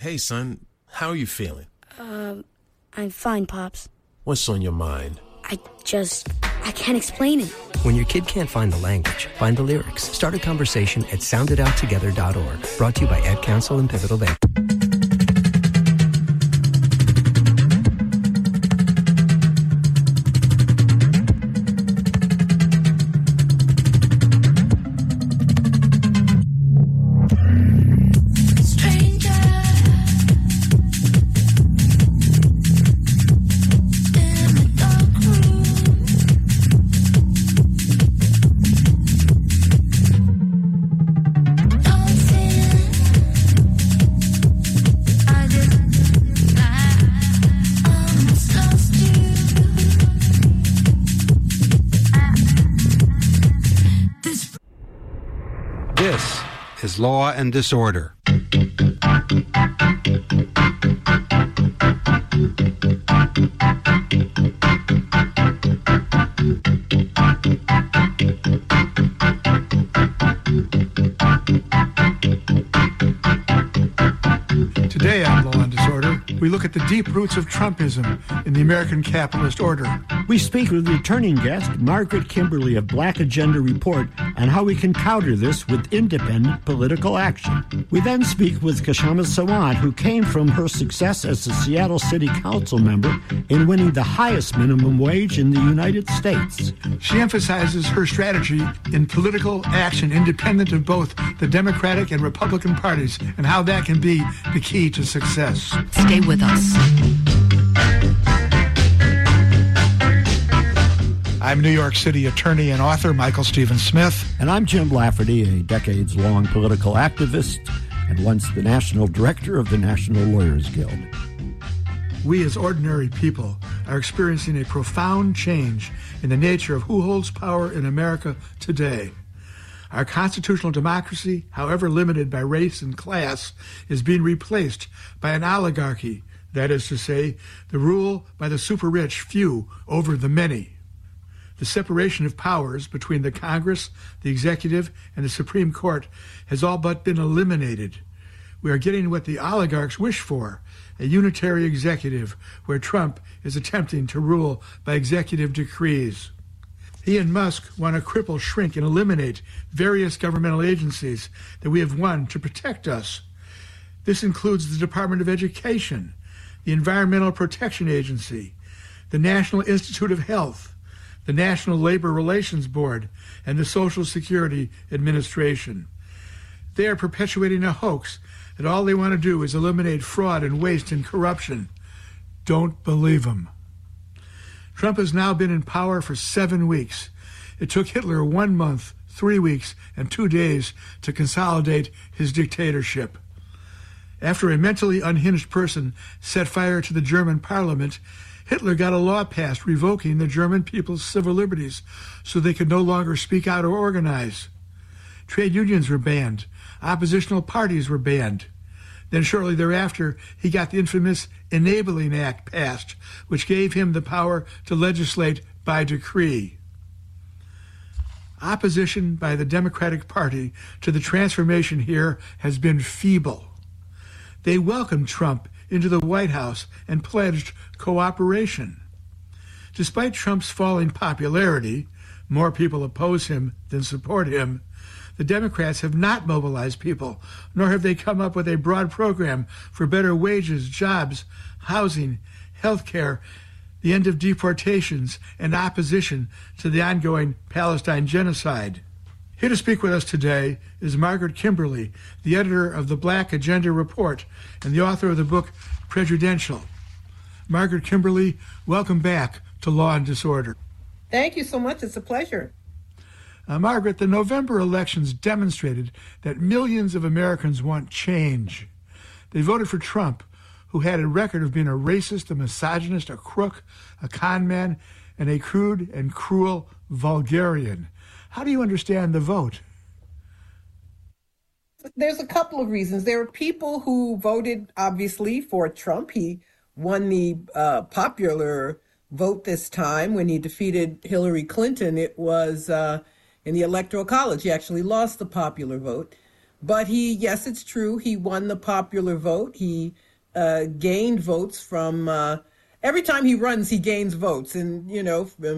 Hey, son, how are you feeling? I'm fine, Pops. What's on your mind? I can't explain it. When your kid can't find the language, find the lyrics. Start a conversation at sounditouttogether.org. Brought to you by Ad Council and Pivotal Bank. This is Law and Disorder. Today on Law and Disorder, we look at the deep roots of Trumpism in the American capitalist order. We speak with returning guest Margaret Kimberly of Black Agenda Report on how we can counter this with independent political action. We then speak with Kshama Sawant, who came from her success as a Seattle City Council member in winning the highest minimum wage in the United States. She emphasizes her strategy in political action independent of both the Democratic and Republican parties and how that can be the key to success. Stay with us. I'm New York City attorney and author Michael Stephen Smith. And I'm Jim Lafferty, a decades-long political activist and once the national director of the National Lawyers Guild. We as ordinary people are experiencing a profound change in the nature of who holds power in America today. Our constitutional democracy, however limited by race and class, is being replaced by an oligarchy, that is to say, the rule by the super-rich few over the many. The separation of powers between the Congress, the executive, and the Supreme Court has all but been eliminated. We are getting what the oligarchs wish for, a unitary executive where Trump is attempting to rule by executive decrees. He and Musk want to cripple, shrink, and eliminate various governmental agencies that we have won to protect us. This includes the Department of Education, the Environmental Protection Agency, the National Institute of Health, the National Labor Relations Board, and the Social Security Administration. They are perpetuating a hoax that all they want to do is eliminate fraud and waste and corruption. Don't believe them. Trump has now been in power for 7 weeks. It took Hitler 1 month, 3 weeks, and 2 days to consolidate his dictatorship. After a mentally unhinged person set fire to the German parliament, Hitler got a law passed revoking the German people's civil liberties so they could no longer speak out or organize. Trade unions were banned. Oppositional parties were banned. Then shortly thereafter, he got the infamous Enabling Act passed, which gave him the power to legislate by decree. Opposition by the Democratic Party to the transformation here has been feeble. They welcomed Trump into the White House and pledged cooperation. Despite Trump's falling popularity, more people oppose him than support him, the Democrats have not mobilized people, nor have they come up with a broad program for better wages, jobs, housing, health care, the end of deportations, and opposition to the ongoing Palestine genocide. Here to speak with us today is Margaret Kimberly, the editor of the Black Agenda Report and the author of the book Prejudential. Margaret Kimberly, welcome back to Law and Disorder. Thank you so much. It's a pleasure. Margaret, the November elections demonstrated that millions of Americans want change. They voted for Trump, who had a record of being a racist, a misogynist, a crook, a con man, and a crude and cruel vulgarian. How do you understand the vote? There's a couple of reasons. There are people who voted, obviously, for Trump. He won the popular vote this time when he defeated Hillary Clinton. It was in the Electoral College. He actually lost the popular vote. But yes, it's true, he won the popular vote. He gained votes from, every time he runs, he gains votes. And, in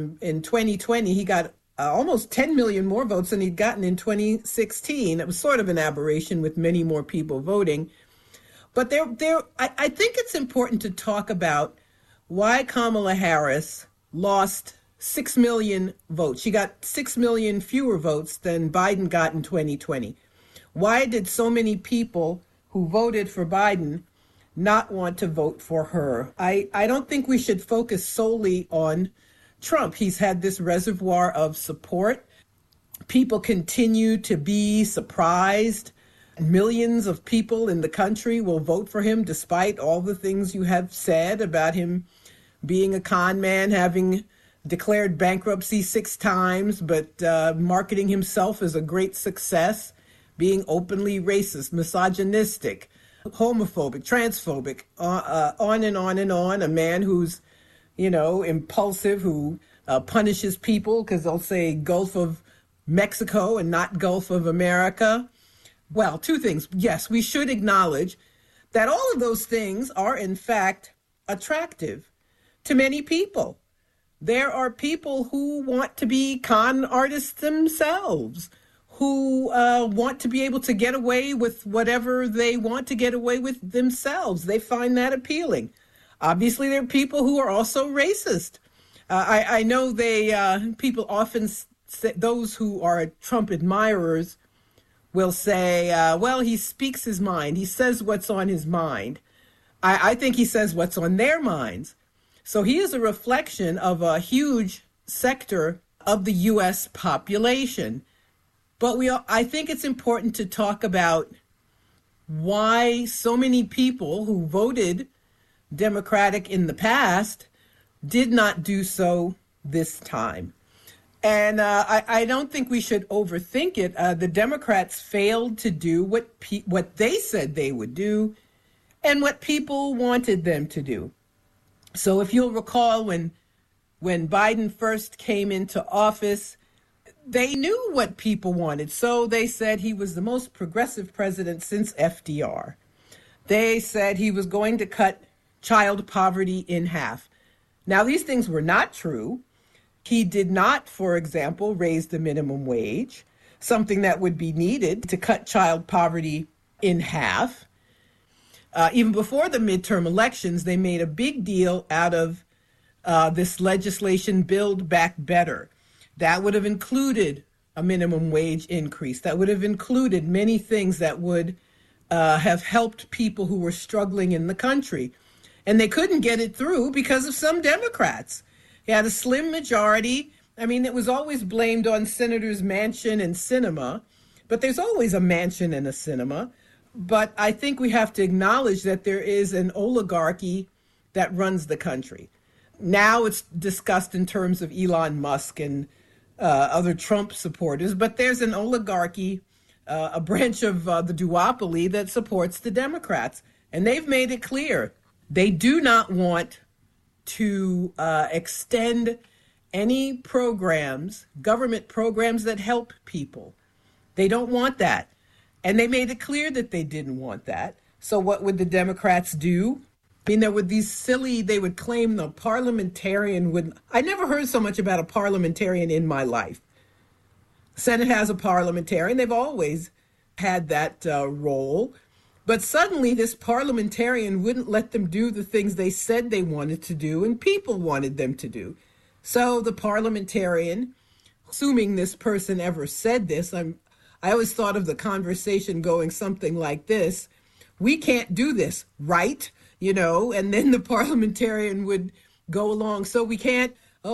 2020, he got almost 10 million more votes than he'd gotten in 2016. It was sort of an aberration with many more people voting. But I think it's important to talk about why Kamala Harris lost 6 million votes. She got 6 million fewer votes than Biden got in 2020. Why did so many people who voted for Biden not want to vote for her? I don't think we should focus solely on Trump. He's had this reservoir of support. People continue to be surprised. Millions of people in the country will vote for him despite all the things you have said about him being a con man, having declared bankruptcy 6 times, but marketing himself as a great success, being openly racist, misogynistic, homophobic, transphobic, on and on and on. A man who's, impulsive, who punishes people because they'll say Gulf of Mexico and not Gulf of America. Well, 2 things. Yes, we should acknowledge that all of those things are, in fact, attractive to many people. There are people who want to be con artists themselves, who want to be able to get away with whatever they want to get away with themselves. They find that appealing. Obviously, there are people who are also racist. I know people often say, those who are Trump admirers will say, well, he speaks his mind. He says what's on his mind. I think he says what's on their minds. So he is a reflection of a huge sector of the U.S. population. But I think it's important to talk about why so many people who voted Democratic in the past did not do so this time. And I don't think we should overthink it. The Democrats failed to do what they said they would do and what people wanted them to do. So if you'll recall, when Biden first came into office, they knew what people wanted. So they said he was the most progressive president since FDR. They said he was going to cut child poverty in half. Now, these things were not true. He did not, for example, raise the minimum wage, something that would be needed to cut child poverty in half. Even before the midterm elections, they made a big deal out of this legislation, Build Back Better. That would have included a minimum wage increase. That would have included many things that would have helped people who were struggling in the country. And they couldn't get it through because of some Democrats. He had a slim majority. I mean, it was always blamed on Senators Manchin and Sinema, but there's always a Manchin and a Sinema. But I think we have to acknowledge that there is an oligarchy that runs the country. Now it's discussed in terms of Elon Musk and other Trump supporters, but there's an oligarchy, a branch of the duopoly that supports the Democrats. And they've made it clear they do not want to extend any programs, government programs that help people. They don't want that. And they made it clear that they didn't want that. So what would the Democrats do? I mean, there were they would claim the parliamentarian would. I never heard so much about a parliamentarian in my life. The Senate has a parliamentarian. They've always had that role. But suddenly this parliamentarian wouldn't let them do the things they said they wanted to do and people wanted them to do. So the parliamentarian, assuming this person ever said this, I always thought of the conversation going something like this: we can't do this, right? And then the parliamentarian would go along. So we can't,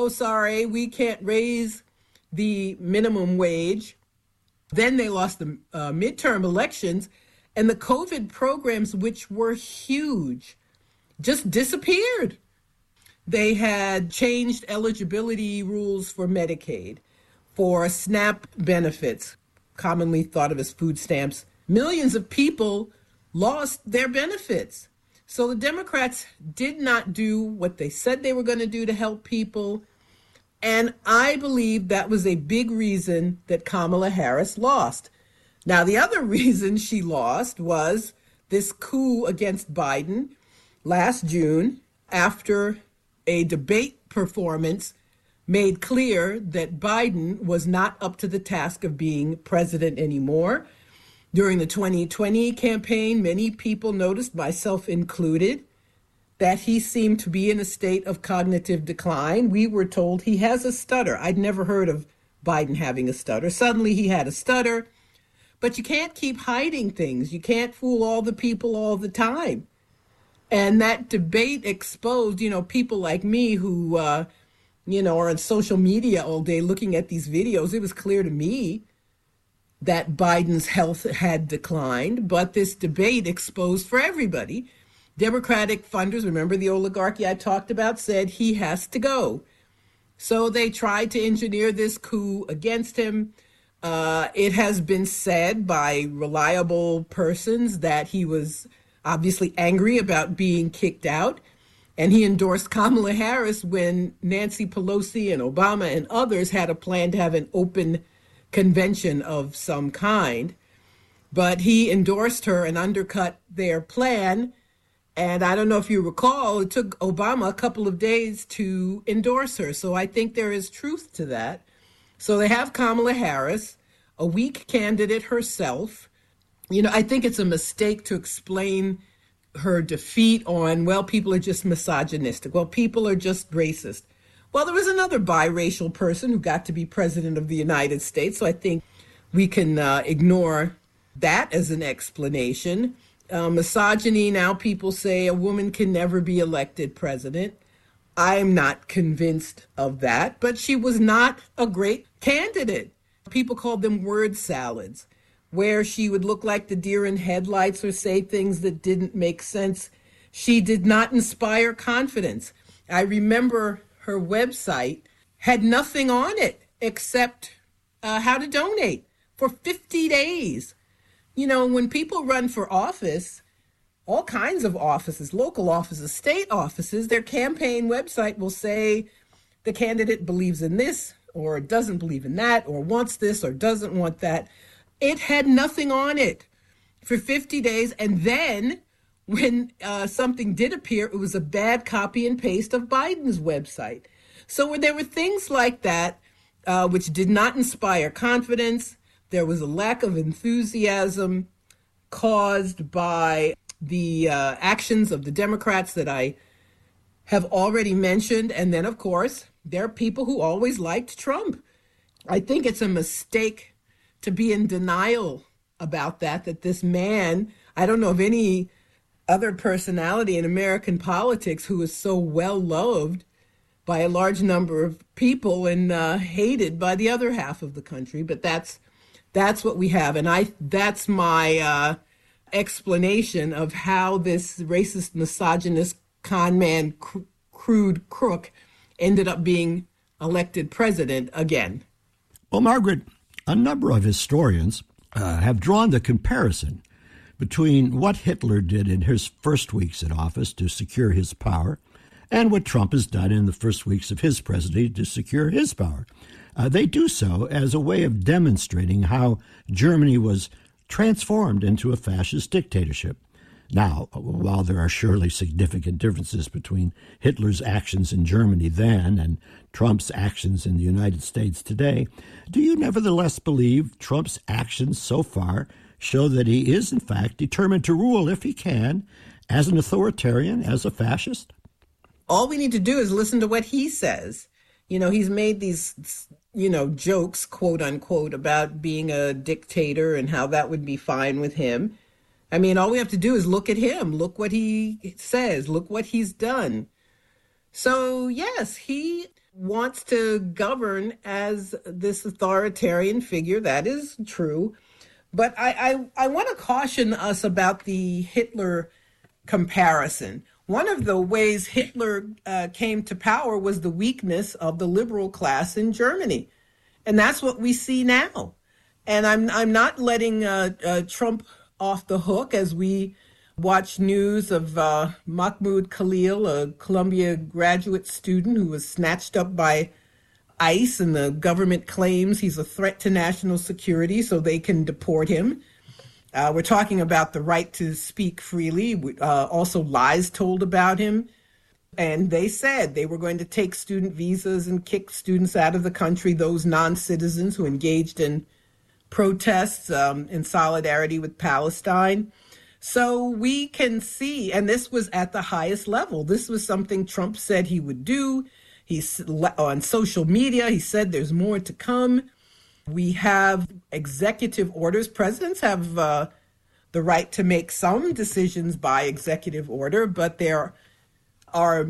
we can't raise the minimum wage. Then they lost the midterm elections. And the COVID programs, which were huge, just disappeared. They had changed eligibility rules for Medicaid, for SNAP benefits, commonly thought of as food stamps. Millions of people lost their benefits. So the Democrats did not do what they said they were going to do to help people. And I believe that was a big reason that Kamala Harris lost. Now, the other reason she lost was this coup against Biden last June, after a debate performance made clear that Biden was not up to the task of being president anymore. During the 2020 campaign, many people noticed, myself included, that he seemed to be in a state of cognitive decline. We were told he has a stutter. I'd never heard of Biden having a stutter. Suddenly he had a stutter. But you can't keep hiding things. You can't fool all the people all the time. And that debate exposed, people like me who, are on social media all day looking at these videos. It was clear to me that Biden's health had declined, but this debate exposed for everybody. Democratic funders, remember the oligarchy I talked about, said he has to go. So they tried to engineer this coup against him. It has been said by reliable persons that he was obviously angry about being kicked out, and he endorsed Kamala Harris when Nancy Pelosi and Obama and others had a plan to have an open convention of some kind. But he endorsed her and undercut their plan. And I don't know if you recall, it took Obama a couple of days to endorse her. So I think there is truth to that. So they have Kamala Harris, a weak candidate herself. I think it's a mistake to explain her defeat on, well, people are just misogynistic. Well, people are just racist. Well, there was another biracial person who got to be president of the United States. So I think we can ignore that as an explanation. Misogyny, now people say a woman can never be elected president. I'm not convinced of that, but she was not a great candidate. People called them word salads, where she would look like the deer in headlights or say things that didn't make sense. She did not inspire confidence. I remember her website had nothing on it except how to donate for 50 days. When people run for office, all kinds of offices, local offices, state offices, their campaign website will say the candidate believes in this or doesn't believe in that or wants this or doesn't want that. It had nothing on it for 50 days. And then when something did appear, it was a bad copy and paste of Biden's website. So there were things like that which did not inspire confidence. There was a lack of enthusiasm caused by the actions of the Democrats that I have already mentioned. And then, of course, there are people who always liked Trump. I think it's a mistake to be in denial about that this man, I don't know of any other personality in American politics who is so well loved by a large number of people and hated by the other half of the country. But that's what we have. And that's my explanation of how this racist, misogynist, con man, crude crook ended up being elected president again. Well, Margaret, a number of historians have drawn the comparison between what Hitler did in his first weeks in office to secure his power and what Trump has done in the first weeks of his presidency to secure his power. They do so as a way of demonstrating how Germany was transformed into a fascist dictatorship. Now, while there are surely significant differences between Hitler's actions in Germany then and Trump's actions in the United States today, do you nevertheless believe Trump's actions so far show that he is, in fact, determined to rule, if he can, as an authoritarian, as a fascist? All we need to do is listen to what he says. He's made these, jokes, quote unquote, about being a dictator and how that would be fine with him. I mean, all we have to do is look at him, look what he says, look what he's done. So, yes, he wants to govern as this authoritarian figure. That is true. But I want to caution us about the Hitler comparison. One of the ways Hitler came to power was the weakness of the liberal class in Germany. And that's what we see now. And I'm not letting Trump off the hook as we watch news of Mahmoud Khalil, a Columbia graduate student who was snatched up by ICE, and the government claims he's a threat to national security, so they can deport him. We're talking about the right to speak freely, also lies told about him. And they said they were going to take student visas and kick students out of the country, those non-citizens who engaged in protests in solidarity with Palestine. So we can see, and this was at the highest level. This was something Trump said he would do. He's on social media. He said there's more to come. We have executive orders. Presidents have the right to make some decisions by executive order, but there are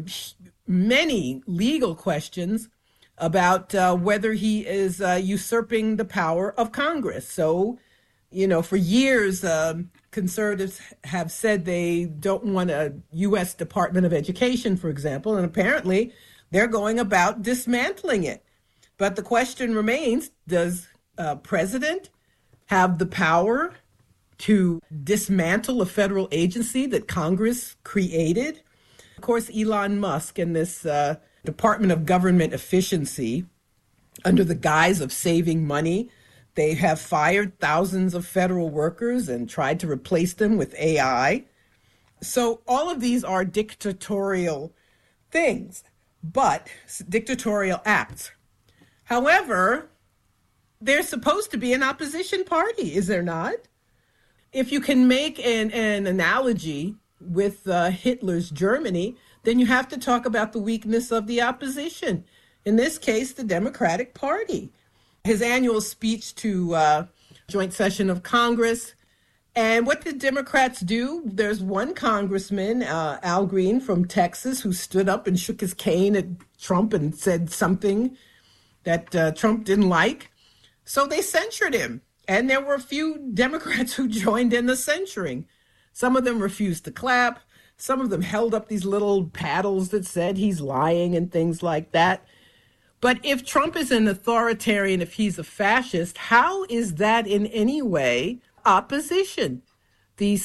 many legal questions about whether he is usurping the power of Congress. So, for years, conservatives have said they don't want a U.S. Department of Education, for example, and apparently they're going about dismantling it. But the question remains, does a president have the power to dismantle a federal agency that Congress created? Of course, Elon Musk and this Department of Government Efficiency, under the guise of saving money, they have fired thousands of federal workers and tried to replace them with AI. So all of these are dictatorial things, but dictatorial acts. However, there's supposed to be an opposition party, is there not? If you can make an analogy with Hitler's Germany, then you have to talk about the weakness of the opposition. In this case, the Democratic Party. His annual speech to joint session of Congress. And what did Democrats do? There's one congressman, Al Green from Texas, who stood up and shook his cane at Trump and said something that Trump didn't like. So they censured him. And there were a few Democrats who joined in the censuring. Some of them refused to clap. Some of them held up these little paddles that said he's lying and things like that. But if Trump is an authoritarian, if he's a fascist, how is that in any way opposition? The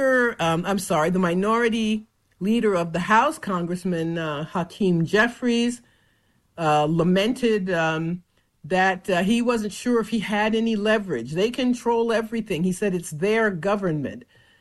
the minority leader of the House, Congressman Hakeem Jeffries, lamented that he wasn't sure if he had any leverage. They control everything. He said it's their government.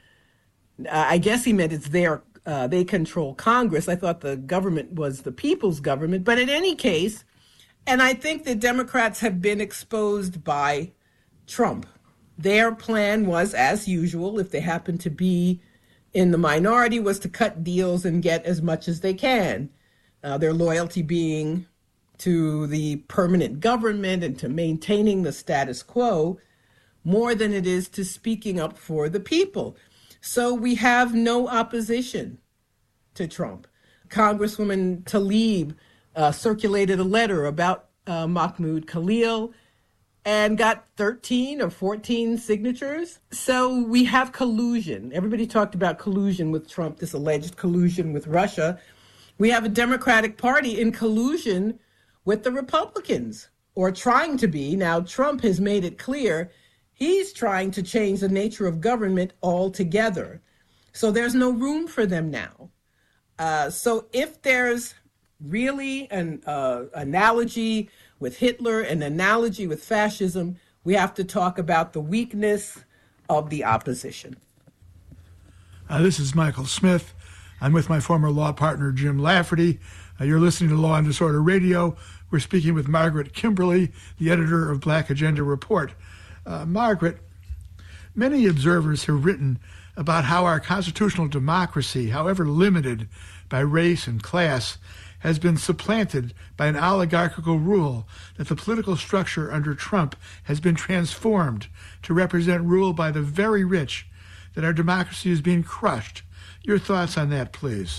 I guess he meant it's they control Congress. I thought the government was the people's government. But in any case, and I think the Democrats have been exposed by Trump. Their plan was, as usual, if they happen to be in the minority, was to cut deals and get as much as they can. Their loyalty being to the permanent government and to maintaining the status quo more than it is to speaking up for the people. So we have no opposition to Trump. Congresswoman Tlaib circulated a letter about Mahmoud Khalil and got 13 or 14 signatures. So we have collusion. Everybody talked about collusion with Trump, this alleged collusion with Russia. We have a Democratic Party in collusion with the Republicans, or trying to be. Now, Trump has made it clear he's trying to change the nature of government altogether. So there's no room for them now. So if there's really an analogy with Hitler, an analogy with fascism, we have to talk about the weakness of the opposition. This is Michael Smith. I'm with my former law partner, Jim Lafferty. You're listening to Law and Disorder Radio. We're speaking with Margaret Kimberly, the editor of Black Agenda Report. Margaret, many observers have written about how our constitutional democracy, however limited by race and class, has been supplanted by an oligarchical rule, that the political structure under Trump has been transformed to represent rule by the very rich, that our democracy is being crushed. Your thoughts on that, please.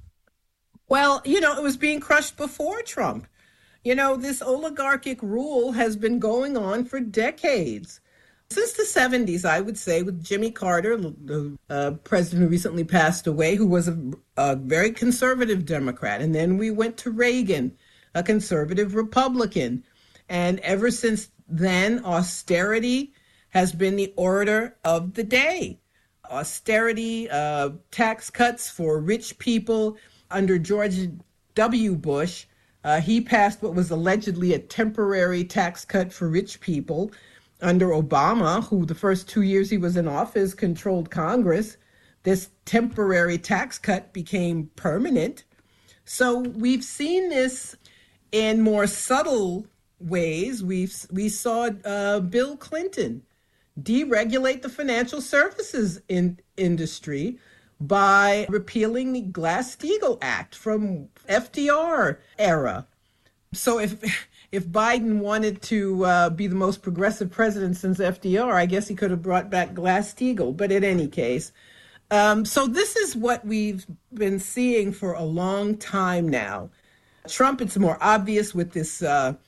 Well, it was being crushed before Trump. This oligarchic rule has been going on for decades. Since the 70s, I would say, with Jimmy Carter, the president who recently passed away, who was a very conservative Democrat. And then we went to Reagan, a conservative Republican. And ever since then, austerity has been the order of the day. Austerity, tax cuts for rich people under George W. Bush He passed what was allegedly a temporary tax cut for rich people under Obama, who the first 2 years he was in office controlled Congress. This temporary tax cut became permanent. So we've seen this in more subtle ways. We saw Bill Clinton deregulate the financial services industry by repealing the Glass-Steagall Act from FDR era. So if Biden wanted to be the most progressive president since FDR, I guess he could have brought back Glass-Steagall. But in any case, so this is what we've been seeing for a long time now. Trump, it's more obvious with this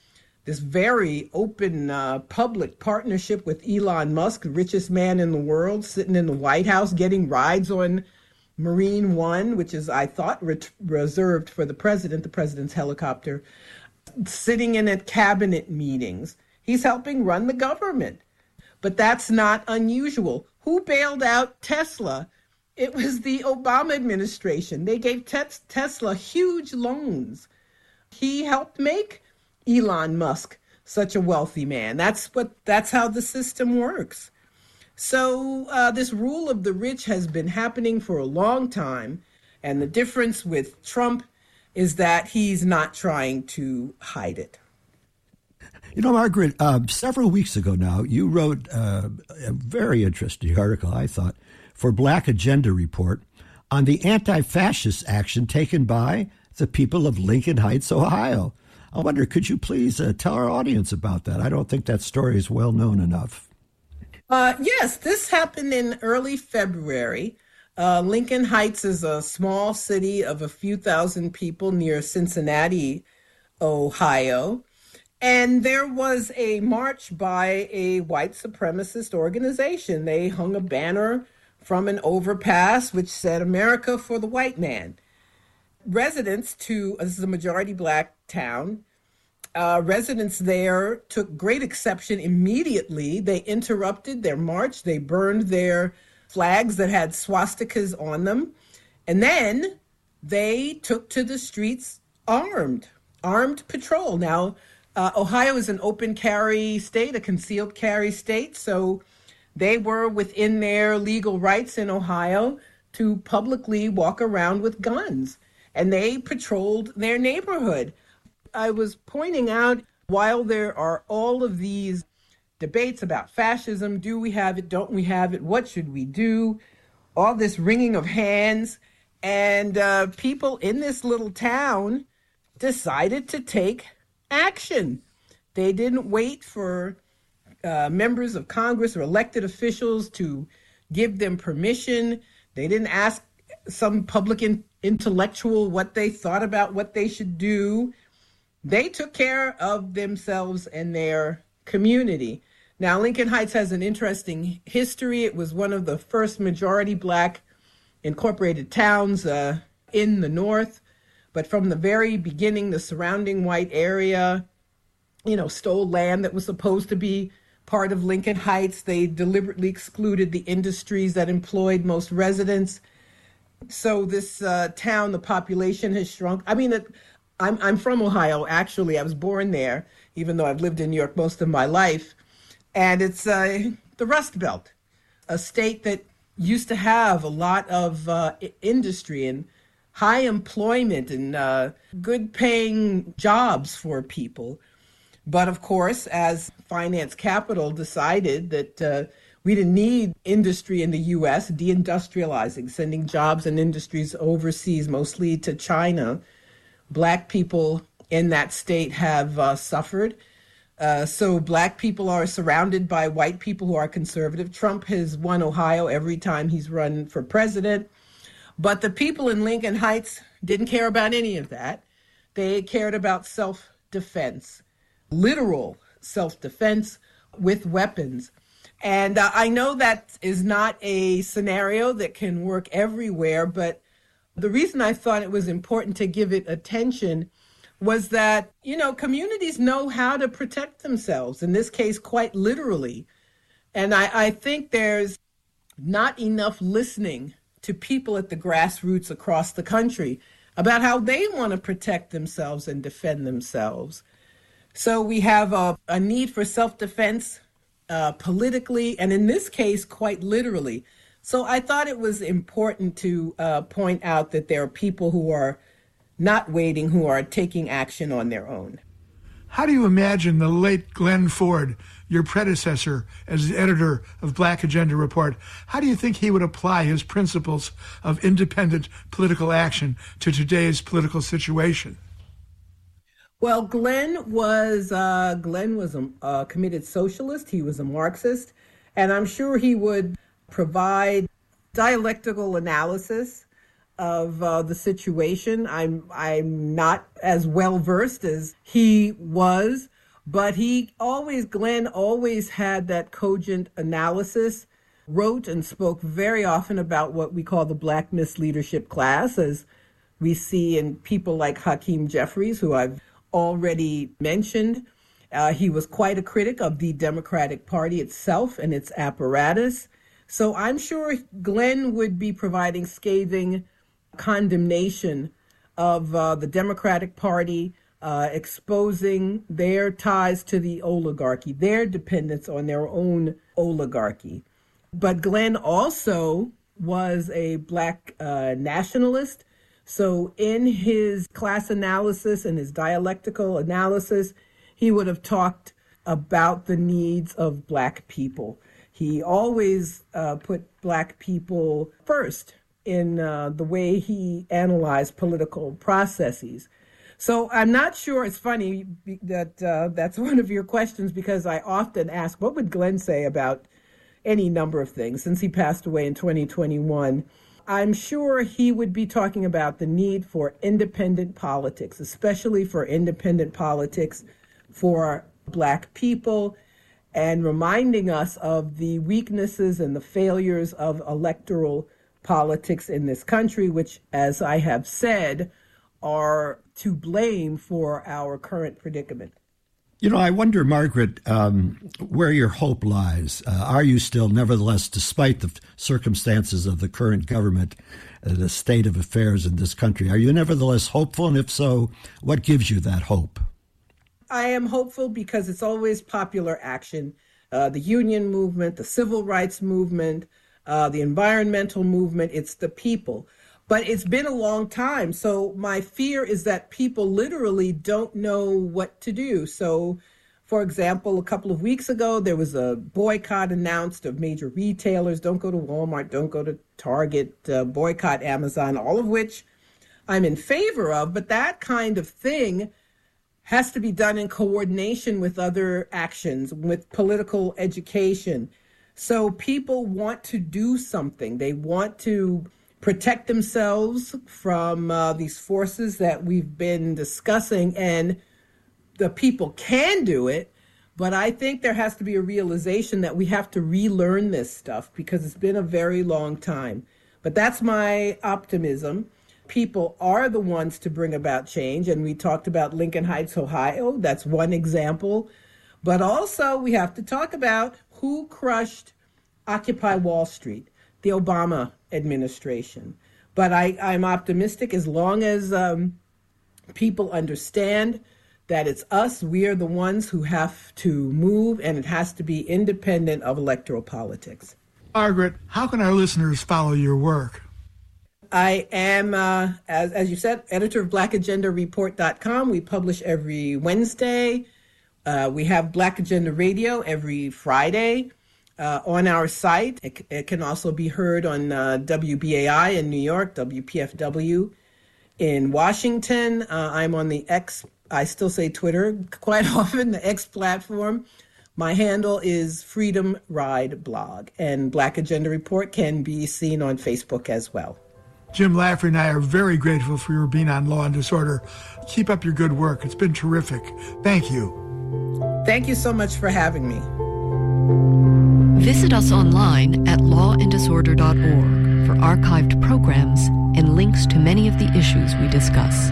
very open public partnership with Elon Musk, the richest man in the world, sitting in the White House, getting rides on Marine One, which is, I thought, reserved for the president's helicopter, sitting in at cabinet meetings. He's helping run the government. But that's not unusual. Who bailed out Tesla? It was the Obama administration. They gave Tesla huge loans. He helped make Elon Musk such a wealthy man. That's how the system works. So this rule of the rich has been happening for a long time. And the difference with Trump is that he's not trying to hide it. You know, Margaret, several weeks ago now, you wrote a very interesting article, I thought, for Black Agenda Report on the anti-fascist action taken by the people of Lincoln Heights, Ohio. I wonder, could you please tell our audience about that? I don't think that story is well known enough. Yes, this happened in early February. Lincoln Heights is a small city of a few thousand people near Cincinnati, Ohio. And there was a march by a white supremacist organization. They hung a banner from an overpass which said, "America for the white man." Residents this is a majority black town, residents there took great exception immediately. They interrupted their march. They burned their flags that had swastikas on them. And then they took to the streets armed patrol. Now, Ohio is an open carry state, a concealed carry state. So they were within their legal rights in Ohio to publicly walk around with guns. And they patrolled their neighborhood. I was pointing out, while there are all of these debates about fascism, do we have it, don't we have it, what should we do, all this wringing of hands, and people in this little town decided to take action. They didn't wait for members of Congress or elected officials to give them permission. They didn't ask some public intellectual what they thought about what they should do. They took care of themselves and their community. Now, Lincoln Heights has an interesting history. It was one of the first majority black incorporated towns in the North. But from the very beginning, the surrounding white area, stole land that was supposed to be part of Lincoln Heights. They deliberately excluded the industries that employed most residents. So this town, the population has shrunk. I mean, I'm from Ohio, actually. I was born there, even though I've lived in New York most of my life. And it's the Rust Belt, a state that used to have a lot of industry and high employment and good paying jobs for people. But of course, as finance capital decided that we didn't need industry in the U.S., deindustrializing, sending jobs and industries overseas, mostly to China, black people in that state have suffered. So black people are surrounded by white people who are conservative. Trump has won Ohio every time he's run for president. But the people in Lincoln Heights didn't care about any of that. They cared about self-defense, literal self-defense with weapons. And I know that is not a scenario that can work everywhere, but the reason I thought it was important to give it attention was that, communities know how to protect themselves, in this case, quite literally. And I think there's not enough listening to people at the grassroots across the country. about how they want to protect themselves and defend themselves. So we have a need for self-defense politically, and in this case, quite literally. So I thought it was important to point out that there are people who are not waiting, who are taking action on their own. How do you imagine the late Glenn Ford, your predecessor as the editor of Black Agenda Report, how do you think he would apply his principles of independent political action to today's political situation? Well, Glenn was a committed socialist. He was a Marxist, and I'm sure he would provide dialectical analysis of the situation. I'm not as well versed as he was, but Glenn always had that cogent analysis, wrote and spoke very often about what we call the Black misleadership class, as we see in people like Hakeem Jeffries, who I've already mentioned. He was quite a critic of the Democratic Party itself and its apparatus. So I'm sure Glenn would be providing scathing condemnation of the Democratic Party, exposing their ties to the oligarchy, their dependence on their own oligarchy. But Glenn also was a Black nationalist. So in his class analysis and his dialectical analysis, he would have talked about the needs of Black people. He always put Black people first in the way he analyzed political processes. So I'm not sure. It's funny that that's one of your questions, because I often ask, what would Glenn say about any number of things since he passed away in 2021? I'm sure he would be talking about the need for independent politics, especially for independent politics for Black people, and reminding us of the weaknesses and the failures of electoral politics in this country, which, as I have said, are to blame for our current predicament. You know, I wonder, Margaret, where your hope lies. Are you still, nevertheless, despite the circumstances of the current government, the state of affairs in this country, are you nevertheless hopeful? And if so, what gives you that hope? I am hopeful because it's always popular action. The union movement, the civil rights movement, the environmental movement, it's the people. But it's been a long time. So my fear is that people literally don't know what to do. So, for example, a couple of weeks ago, there was a boycott announced of major retailers. Don't go to Walmart, don't go to Target, boycott Amazon, all of which I'm in favor of. But that kind of thing has to be done in coordination with other actions, with political education. So people want to do something. They want to protect themselves from these forces that we've been discussing, and the people can do it. But I think there has to be a realization that we have to relearn this stuff because it's been a very long time. But that's my optimism. People are the ones to bring about change. And we talked about Lincoln Heights, Ohio. That's one example. But also we have to talk about who crushed Occupy Wall Street, the Obama administration. But I'm optimistic as long as people understand that it's us. We are the ones who have to move, and it has to be independent of electoral politics. Margaret, how can our listeners follow your work? I am, as you said, editor of blackagendareport.com. We publish every Wednesday. We have Black Agenda Radio every Friday on our site. It can also be heard on WBAI in New York, WPFW in Washington. I'm on the X, I still say Twitter quite often, the X platform. My handle is Freedom Ride Blog, and Black Agenda Report can be seen on Facebook as well. Jim Lafferty and I are very grateful for your being on Law and Disorder. Keep up your good work. It's been terrific. Thank you. Thank you so much for having me. Visit us online at lawanddisorder.org for archived programs and links to many of the issues we discuss.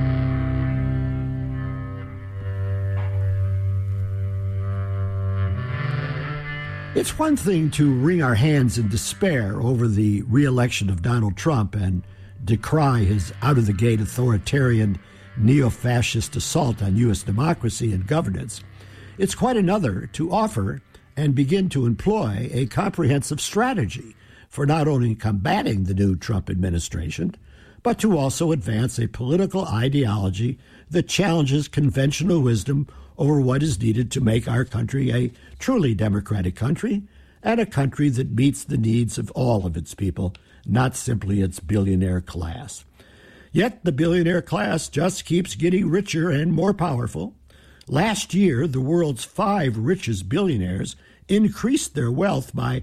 It's one thing to wring our hands in despair over the re-election of Donald Trump and decry his out-of-the-gate authoritarian neo-fascist assault on U.S. democracy and governance, it's quite another to offer and begin to employ a comprehensive strategy for not only combating the new Trump administration, but to also advance a political ideology that challenges conventional wisdom over what is needed to make our country a truly democratic country and a country that meets the needs of all of its people, not simply its billionaire class. Yet the billionaire class just keeps getting richer and more powerful. Last year, the world's 5 richest billionaires increased their wealth by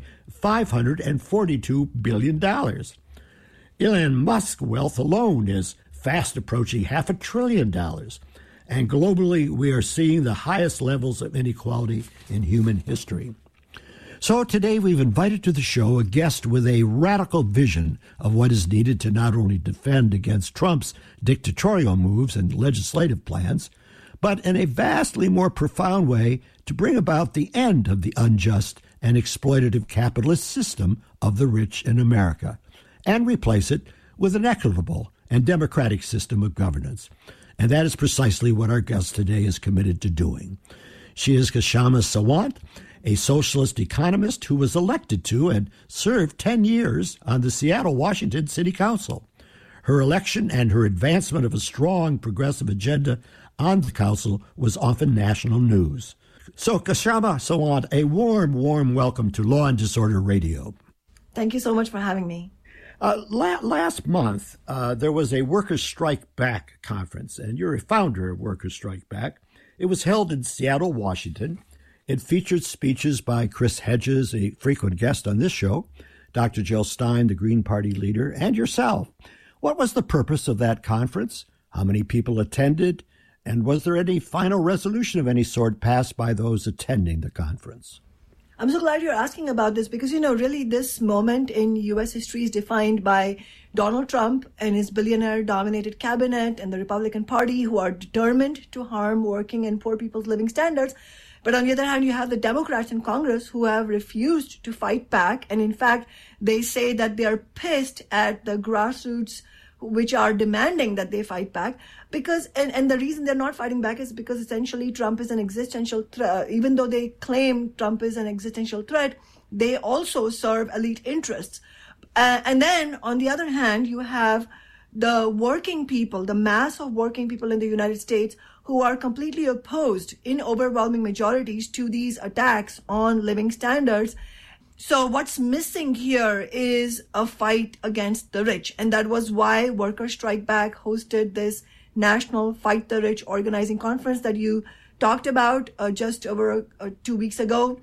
$542 billion. Elon Musk's wealth alone is fast approaching $500 billion. And globally, we are seeing the highest levels of inequality in human history. So today we've invited to the show a guest with a radical vision of what is needed to not only defend against Trump's dictatorial moves and legislative plans, but in a vastly more profound way to bring about the end of the unjust and exploitative capitalist system of the rich in America and replace it with an equitable and democratic system of governance. And that is precisely what our guest today is committed to doing. She is Kshama Sawant, a socialist economist who was elected to and served 10 years on the Seattle, Washington City Council. Her election and her advancement of a strong progressive agenda on the council was often national news. So, Kshama Sawant, a warm welcome to Law and Disorder Radio. Thank you so much for having me. Last month, there was a Workers' Strike Back conference, and you're a founder of Workers' Strike Back. It was held in Seattle, Washington. It featured speeches by Chris Hedges, a frequent guest on this show, Dr. Jill Stein, the Green Party leader, and yourself. What was the purpose of that conference? How many people attended? And was there any final resolution of any sort passed by those attending the conference? I'm so glad you're asking about this because, really this moment in U.S. history is defined by Donald Trump and his billionaire-dominated cabinet and the Republican Party, who are determined to harm working and poor people's living standards. But on the other hand, you have the Democrats in Congress who have refused to fight back. And in fact, they say that they are pissed at the grassroots which are demanding that they fight back because, and the reason they're not fighting back is because essentially Trump is an existential threat. Even though they claim Trump is an existential threat, they also serve elite interests. And then on the other hand, you have the working people, the mass of working people in the United States who are completely opposed in overwhelming majorities to these attacks on living standards. So what's missing here is a fight against the rich. And that was why Workers' Strike Back hosted this National Fight the Rich organizing conference that you talked about just over 2 weeks ago.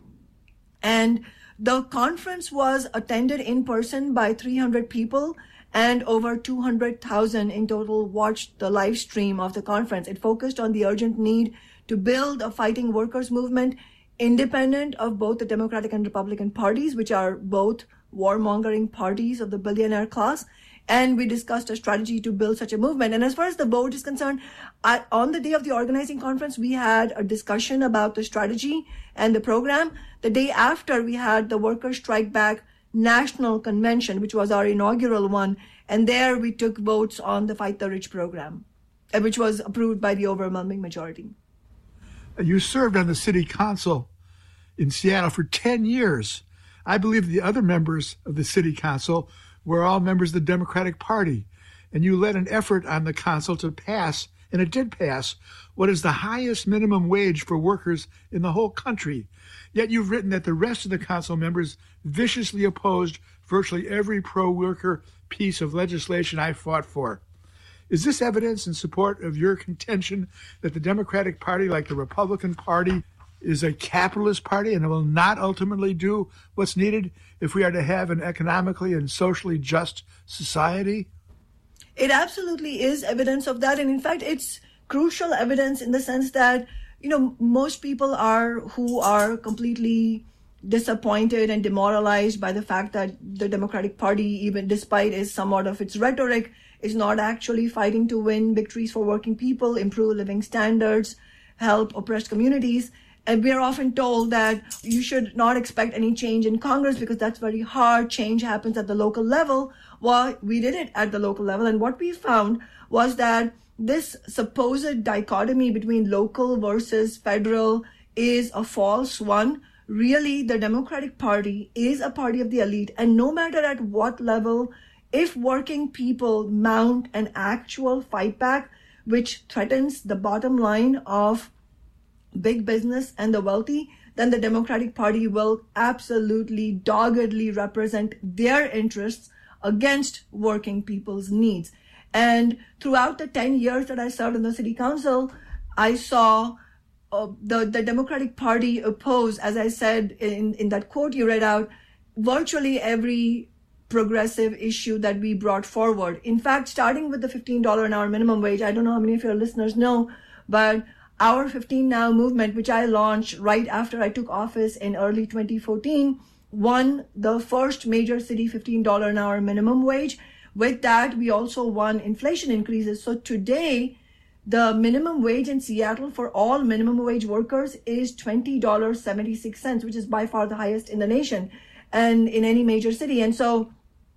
And the conference was attended in person by 300 people, and over 200,000 in total watched the live stream of the conference. It focused on the urgent need to build a fighting workers' movement independent of both the Democratic and Republican parties, which are both warmongering parties of the billionaire class. And we discussed a strategy to build such a movement. And as far as the vote is concerned, on the day of the organizing conference, we had a discussion about the strategy and the program. The day after, we had the Workers' Strike Back National Convention, which was our inaugural one. And there we took votes on the Fight the Rich program, which was approved by the overwhelming majority. You served on the city council in Seattle for 10 years. I believe the other members of the city council were all members of the Democratic Party. And you led an effort on the council to pass, and it did pass, what is the highest minimum wage for workers in the whole country. Yet you've written that the rest of the council members viciously opposed virtually every pro-worker piece of legislation I fought for. Is this evidence in support of your contention that the Democratic Party, like the Republican Party, is a capitalist party and will not ultimately do what's needed if we are to have an economically and socially just society? It absolutely is evidence of that. And in fact, it's crucial evidence in the sense that, most people who are completely disappointed and demoralized by the fact that the Democratic Party, even despite somewhat of its rhetoric, is not actually fighting to win victories for working people, improve living standards, help oppressed communities. And we are often told that you should not expect any change in Congress because that's very hard. Change happens at the local level. Well, we did it at the local level. And what we found was that this supposed dichotomy between local versus federal is a false one. Really, the Democratic Party is a party of the elite. And no matter at what level, if working people mount an actual fight back, which threatens the bottom line of big business and the wealthy, then the Democratic Party will absolutely doggedly represent their interests against working people's needs. And throughout the 10 years that I served in the city council, I saw the Democratic Party oppose, as I said in that quote you read out, virtually every progressive issue that we brought forward. In fact, starting with the $15 an hour minimum wage, I don't know how many of your listeners know, but our 15 Now movement, which I launched right after I took office in early 2014, won the first major city $15 an hour minimum wage. With that, we also won inflation increases. So today, the minimum wage in Seattle for all minimum wage workers is $20.76, which is by far the highest in the nation and in any major city. And so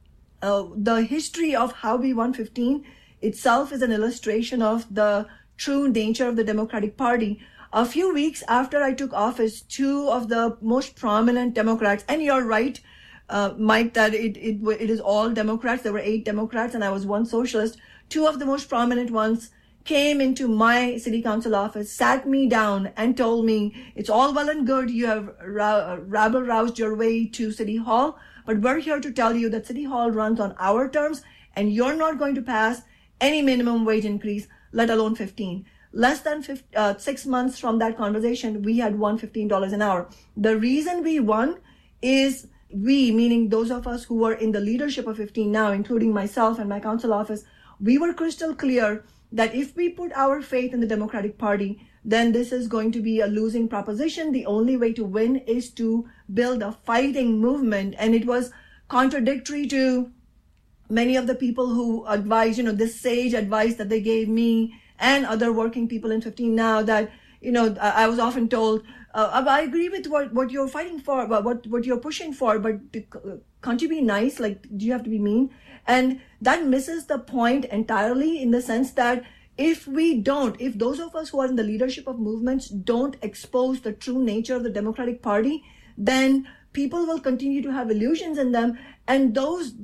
the history of how we won 15 itself is an illustration of the true nature of the Democratic Party. A few weeks after I took office, two of the most prominent Democrats, and you're right, Mike, that it is all Democrats. There were 8 Democrats and I was one socialist. Two of the most prominent ones came into my city council office, sat me down and told me, it's all well and good. You have rabble-roused your way to City Hall, but we're here to tell you that City Hall runs on our terms and you're not going to pass any minimum wage increase, let alone 15. Less than 6 months from that conversation, we had won $15 an hour. The reason we won is we, meaning those of us who were in the leadership of 15 Now, including myself and my council office, we were crystal clear that if we put our faith in the Democratic Party, then this is going to be a losing proposition. The only way to win is to build a fighting movement. And it was contradictory to many of the people who advise, this sage advice that they gave me and other working people in 15 Now that, I was often told, I agree with what you're fighting for, what you're pushing for, but can't you be nice? Like, do you have to be mean? And that misses the point entirely in the sense that if those of us who are in the leadership of movements don't expose the true nature of the Democratic Party, then people will continue to have illusions in them. And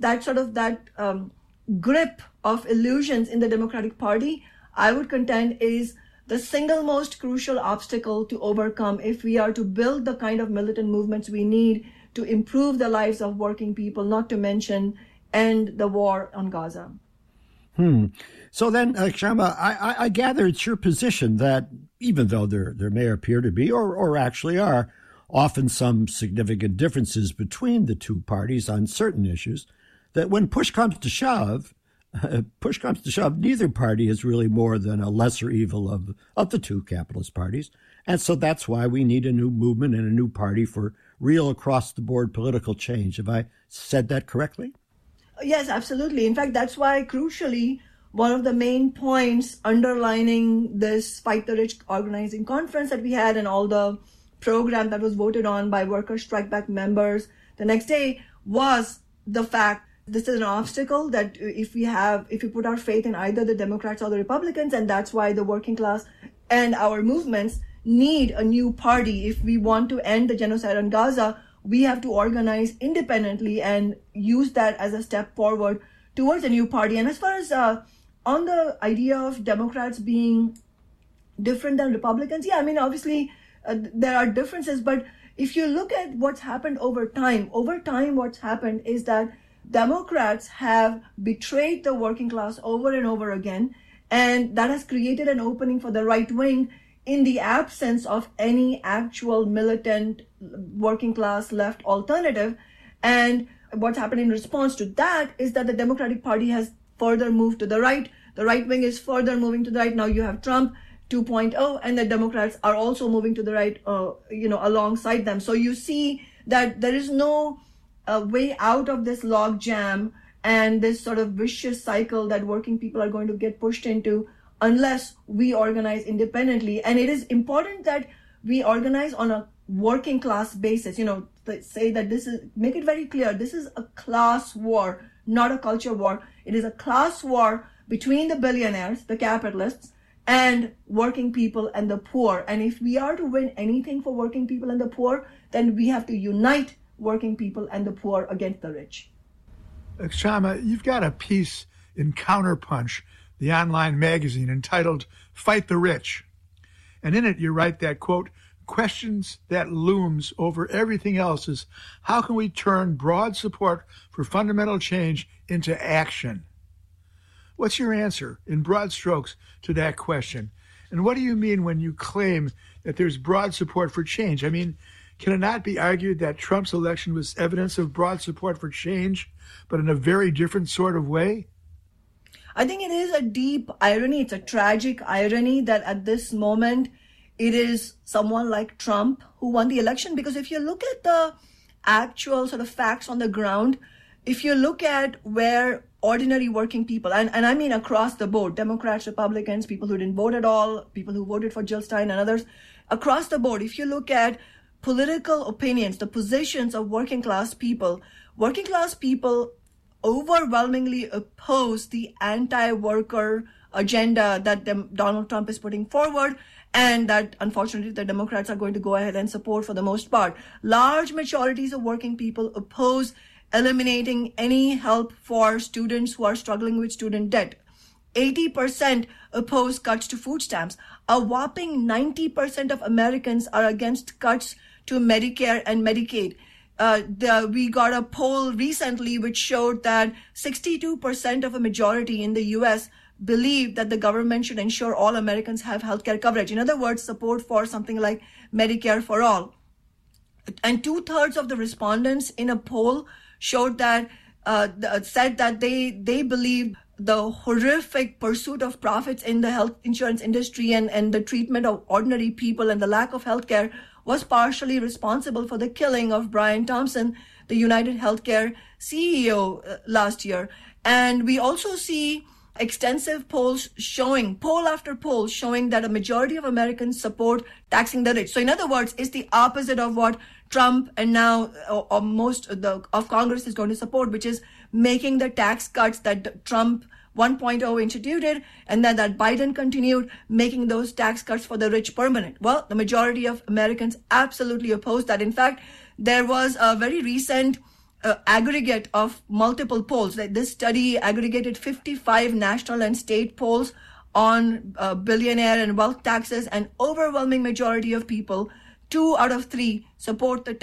that grip of illusions in the Democratic Party, I would contend, is the single most crucial obstacle to overcome if we are to build the kind of militant movements we need to improve the lives of working people, not to mention end the war on Gaza. So then, Kshama, I gather it's your position that even though there may appear to be, or actually are, often some significant differences between the two parties on certain issues, that when push comes to shove, neither party is really more than a lesser evil of the two capitalist parties. And so that's why we need a new movement and a new party for real across-the-board political change. Have I said that correctly? Yes, absolutely. In fact, that's why, crucially, one of the main points underlining this Fight the Rich organizing conference that we had and all the program that was voted on by Worker Strike Back members the next day was the fact this is an obstacle that if we put our faith in either the Democrats or the Republicans, and that's why the working class and our movements need a new party. If we want to end the genocide on Gaza, we have to organize independently and use that as a step forward towards a new party. And as far as on the idea of Democrats being different than Republicans, obviously there are differences. But if you look at what's happened over time, what's happened is that Democrats have betrayed the working class over and over again. And that has created an opening for the right wing in the absence of any actual militant working class left alternative. And what's happened in response to that is that the Democratic Party has further moved to the right. The right wing is further moving to the right. Now you have Trump 2.0, and the Democrats are also moving to the right, alongside them. So you see that there is no way out of this log jam and this sort of vicious cycle that working people are going to get pushed into unless we organize independently. And it is important that we organize on a working class basis, say that make it very clear, this is a class war, not a culture war. It is a class war between the billionaires, the capitalists, and working people and the poor. And if we are to win anything for working people and the poor, then we have to unite working people and the poor against the rich. Kshama, you've got a piece in Counterpunch, the online magazine, entitled Fight the Rich. And in it you write that, quote, questions that looms over everything else is how can we turn broad support for fundamental change into action? What's your answer, in broad strokes, to that question? And what do you mean when you claim that there's broad support for change? I mean, can it not be argued that Trump's election was evidence of broad support for change, but in a very different sort of way? I think it is a deep irony. It's a tragic irony that at this moment, it is someone like Trump who won the election. Because if you look at the actual sort of facts on the ground, if you look at where ordinary working people, and I mean across the board, Democrats, Republicans, people who didn't vote at all, people who voted for Jill Stein and others, across the board, if you look at political opinions, the positions of working class people overwhelmingly oppose the anti-worker agenda that Donald Trump is putting forward, and that unfortunately the Democrats are going to go ahead and support for the most part. Large majorities of working people oppose eliminating any help for students who are struggling with student debt. 80% oppose cuts to food stamps. A whopping 90% of Americans are against cuts to Medicare and Medicaid. We got a poll recently which showed that 62% of a majority in the U.S. believe that the government should ensure all Americans have healthcare coverage. In other words, support for something like Medicare for all. And 2/3 of the respondents in a poll showed that said that they believe the horrific pursuit of profits in the health insurance industry and the treatment of ordinary people and the lack of healthcare was partially responsible for the killing of Brian Thompson, the United Healthcare CEO last year. And we also see extensive polls showing, poll after poll, showing that a majority of Americans support taxing the rich. So in other words, it's the opposite of what Trump and now most of Congress is going to support, which is making the tax cuts that Trump 1.0 instituted and then that Biden continued, making those tax cuts for the rich permanent. Well, the majority of Americans absolutely oppose that. In fact, there was a very recent aggregate of multiple polls. Like this study aggregated 55 national and state polls on billionaire and wealth taxes, and overwhelming majority of people, 2 out of 3, support the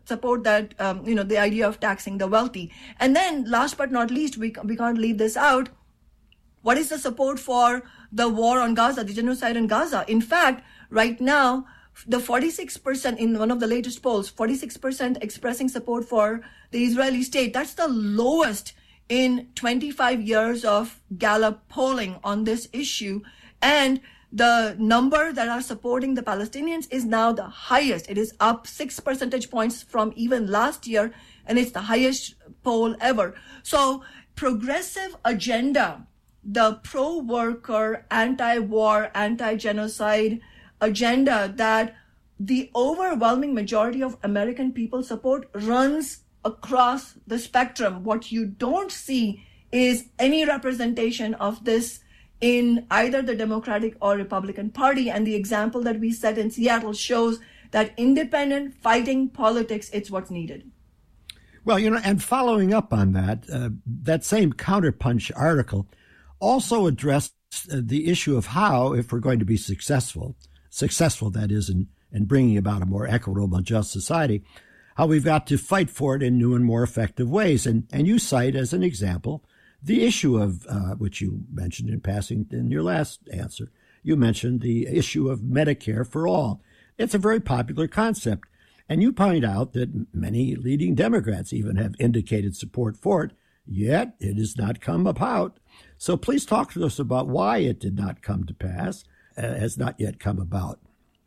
idea of taxing the wealthy. And then, last but not least, we can't leave this out. What is the support for the war on Gaza, the genocide in Gaza? In fact, right now, the 46% in one of the latest polls, 46% expressing support for the Israeli state. That's the lowest in 25 years of Gallup polling on this issue. And the number that are supporting the Palestinians is now the highest. It is up 6 percentage points from even last year, and it's the highest poll ever. So progressive agenda, the pro-worker, anti-war, anti-genocide agenda that the overwhelming majority of American people support runs across the spectrum. What you don't see is any representation of this in either the Democratic or Republican Party. And the example that we set in Seattle shows that independent fighting politics, it's what's needed. Well, and following up on that, that same Counterpunch article also addressed the issue of how, if we're going to be successful, that is, in bringing about a more equitable and just society, how we've got to fight for it in new and more effective ways. And you cite as an example the issue of, which you mentioned in passing in your last answer, you mentioned the issue of Medicare for all. It's a very popular concept. And you point out that many leading Democrats even have indicated support for it, yet it has not come about. So please talk to us about why it did not come to pass, has not yet come about.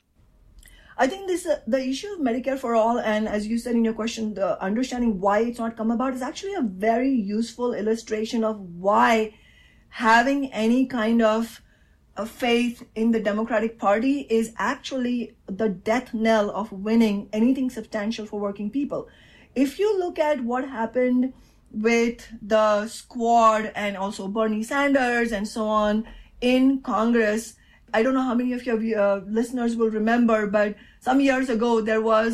I think the issue of Medicare for all, and as you said in your question, the understanding why it's not come about is actually a very useful illustration of why having any kind of faith in the Democratic Party is actually the death knell of winning anything substantial for working people. If you look at what happened with the Squad and also Bernie Sanders and so on in Congress, I don't know how many of your listeners will remember, but some years ago there were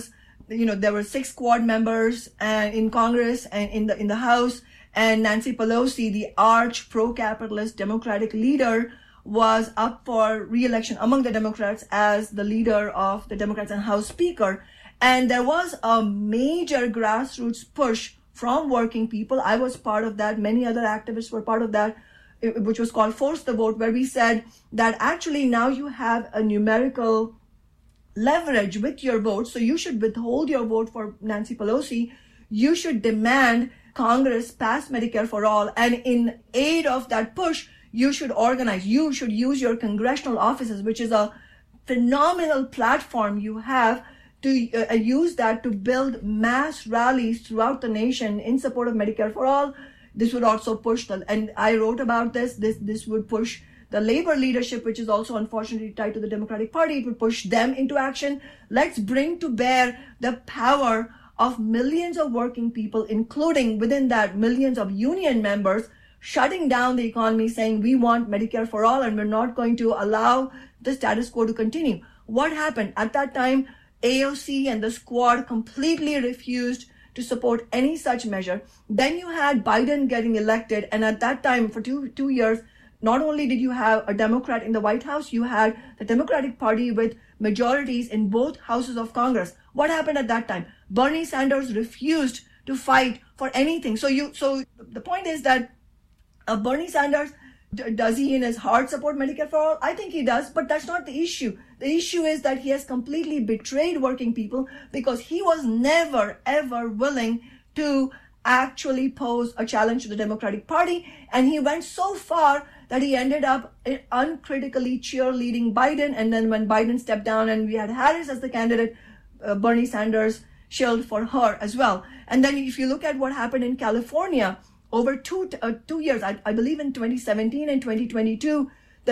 6 Squad members in Congress and in the House, and Nancy Pelosi, the arch pro-capitalist Democratic leader, was up for re-election among the Democrats as the leader of the Democrats and House Speaker. And there was a major grassroots push from working people. I was part of that. Many other activists were part of that, which was called Force the Vote, where we said that actually now you have a numerical leverage with your vote. So you should withhold your vote for Nancy Pelosi. You should demand Congress pass Medicare for all. And in aid of that push, you should organize. You should use your congressional offices, which is a phenomenal platform you have, to use that to build mass rallies throughout the nation in support of Medicare for all. This would also push and I wrote about this would push the labor leadership, which is also unfortunately tied to the Democratic Party. It would push them into action. Let's bring to bear the power of millions of working people, including within that millions of union members, shutting down the economy, saying we want Medicare for all and we're not going to allow the status quo to continue. What happened? At that time, AOC and the Squad completely refused to support any such measure. Then you had Biden getting elected, and at that time, for two years, not only did you have a Democrat in the White House, you had the Democratic Party with majorities in both houses of Congress. What happened at that time? Bernie Sanders refused to fight for anything. So the point is that Bernie Sanders, does he in his heart support Medicare for all? I think he does, but that's not the issue. The issue is that he has completely betrayed working people because he was never, ever willing to actually pose a challenge to the Democratic Party. And he went so far that he ended up uncritically cheerleading Biden. And then when Biden stepped down and we had Harris as the candidate, Bernie Sanders shilled for her as well. And then if you look at what happened in California, over two years, I believe in 2017 and 2022,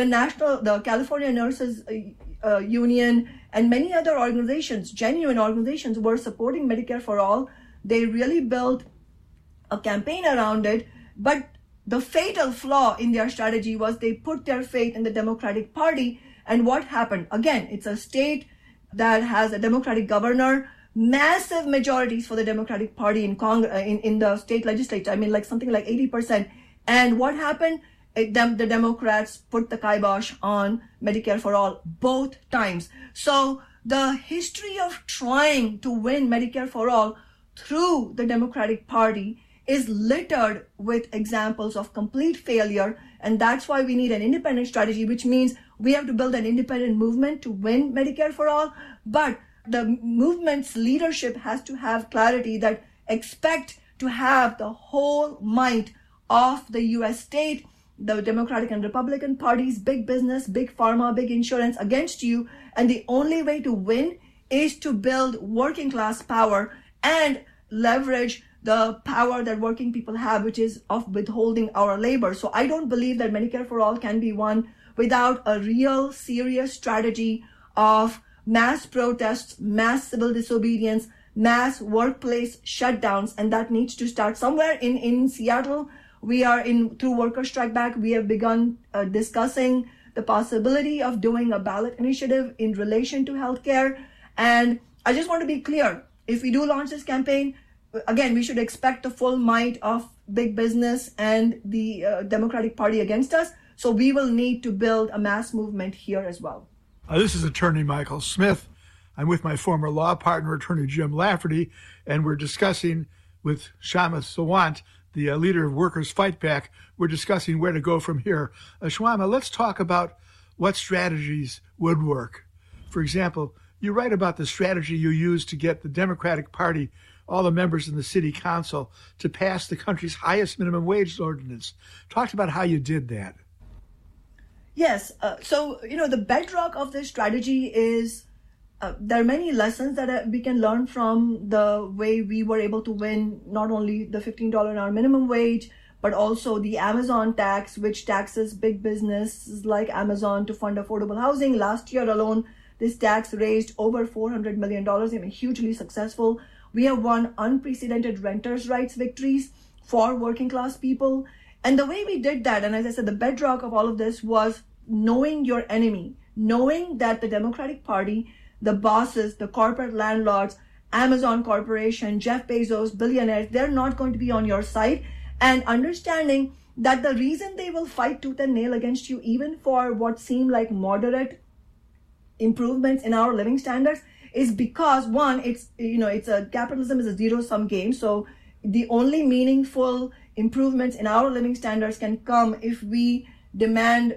the California Nurses Union and many other organizations, genuine organizations, were supporting Medicare for all. They really built a campaign around it. But the fatal flaw in their strategy was they put their faith in the Democratic Party. And what happened? Again, it's a state that has a Democratic governor, massive majorities for the Democratic Party in the state legislature. I mean, like something like 80%. And what happened? The Democrats put the kibosh on Medicare for all both times. So the history of trying to win Medicare for all through the Democratic Party is littered with examples of complete failure. And that's why we need an independent strategy, which means we have to build an independent movement to win Medicare for all. But the movement's leadership has to have clarity that expect to have the whole might of the U.S. state, the Democratic and Republican parties, big business, big pharma, big insurance against you. And the only way to win is to build working class power and leverage the power that working people have, which is of withholding our labor. So I don't believe that Medicare for all can be won without a real serious strategy of mass protests, mass civil disobedience, mass workplace shutdowns, and that needs to start somewhere in Seattle. We are through Worker Strike Back, we have begun discussing the possibility of doing a ballot initiative in relation to healthcare. And I just want to be clear, if we do launch this campaign, again, we should expect the full might of big business and the Democratic Party against us. So we will need to build a mass movement here as well. This is Attorney Michael Smith. I'm with my former law partner, Attorney Jim Lafferty, and we're discussing with Kshama Sawant, the leader of Workers Fight Back. We're discussing where to go from here. Kshama, let's talk about what strategies would work. For example, you write about the strategy you used to get the Democratic Party, all the members in the city council, to pass the country's highest minimum wage ordinance. Talk about how you did that. Yes. So, the bedrock of this strategy is there are many lessons that we can learn from the way we were able to win not only the $15 an hour minimum wage, but also the Amazon tax, which taxes big businesses like Amazon to fund affordable housing. Last year alone, this tax raised over $400 million. I mean, hugely successful. We have won unprecedented renters' rights victories for working class people. And the way we did that, and as I said, the bedrock of all of this was knowing your enemy, knowing that the Democratic Party, the bosses, the corporate landlords, Amazon Corporation, Jeff Bezos, billionaires, they're not going to be on your side, and understanding that the reason they will fight tooth and nail against you, even for what seem like moderate improvements in our living standards, is because one, capitalism is a zero-sum game. So the only meaningful improvements in our living standards can come if we demand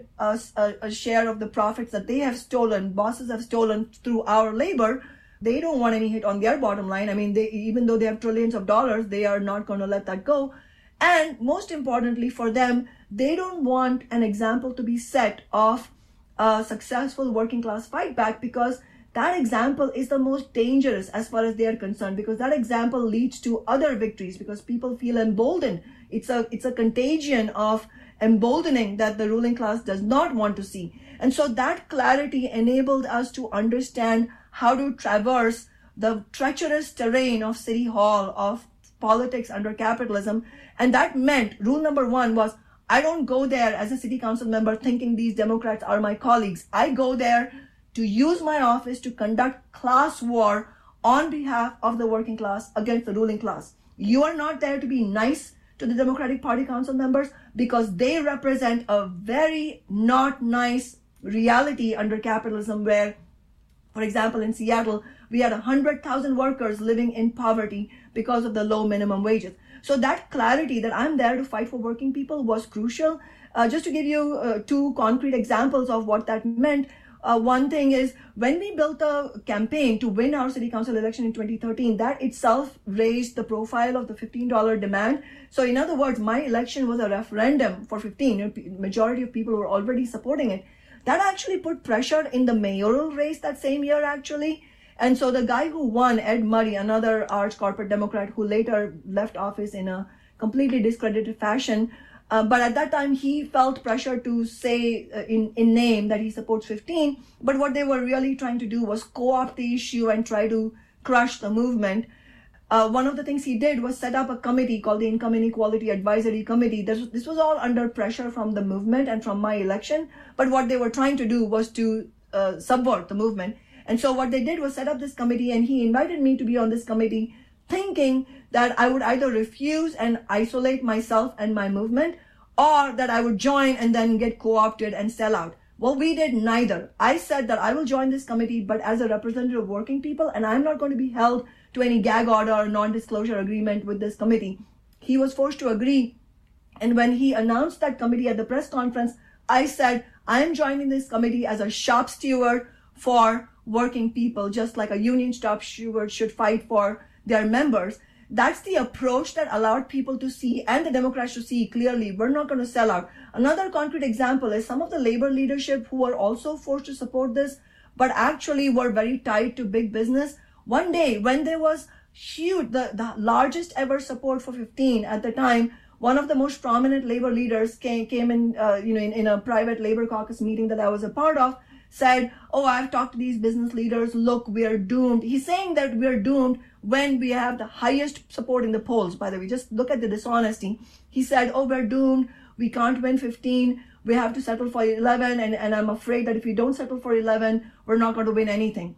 a share of the profits that they have stolen, bosses have stolen through our labor. They don't want any hit on their bottom line. I mean, even though they have trillions of dollars, they are not going to let that go. And most importantly for them, they don't want an example to be set of a successful working class fight back, because that example is the most dangerous as far as they are concerned, because that example leads to other victories, because people feel emboldened. It's a contagion of emboldening that the ruling class does not want to see. And so that clarity enabled us to understand how to traverse the treacherous terrain of City Hall, of politics under capitalism. And that meant rule number one was, I don't go there as a city council member thinking these Democrats are my colleagues. I go there to use my office to conduct class war on behalf of the working class against the ruling class. You are not there to be nice to the Democratic Party council members, because they represent a very not nice reality under capitalism where, for example, in Seattle, we had 100,000 workers living in poverty because of the low minimum wages. So that clarity that I'm there to fight for working people was crucial. Just to give you two concrete examples of what that meant. One thing is, when we built a campaign to win our city council election in 2013, that itself raised the profile of the $15 demand. So in other words, my election was a referendum for 15. Majority of people were already supporting it. That actually put pressure in the mayoral race that same year, actually. And so the guy who won, Ed Murray, another arch corporate Democrat who later left office in a completely discredited fashion, but at that time, he felt pressure to say in name that he supports 15. But what they were really trying to do was co-opt the issue and try to crush the movement. One of the things he did was set up a committee called the Income Inequality Advisory Committee. This was all under pressure from the movement and from my election. But what they were trying to do was to subvert the movement. And so what they did was set up this committee, and he invited me to be on this committee, thinking that I would either refuse and isolate myself and my movement, or that I would join and then get co-opted and sell out. Well, we did neither. I said that I will join this committee, but as a representative of working people, and I'm not going to be held to any gag order or non-disclosure agreement with this committee. He was forced to agree. And when he announced that committee at the press conference, I said, I'm joining this committee as a shop steward for working people, just like a union shop steward should fight for their members. That's the approach that allowed people to see, and the Democrats to see clearly, we're not going to sell out. Another concrete example is some of the labor leadership who were also forced to support this, but actually were very tied to big business. One day, when there was huge, the largest ever support for 15 at the time, one of the most prominent labor leaders came in, in a private labor caucus meeting that I was a part of, said, oh, I've talked to these business leaders. Look, we are doomed. He's saying that we are doomed when we have the highest support in the polls. By the way, just look at the dishonesty. He said, oh, we're doomed. We can't win 15. We have to settle for 11. And I'm afraid that if we don't settle for 11, we're not going to win anything.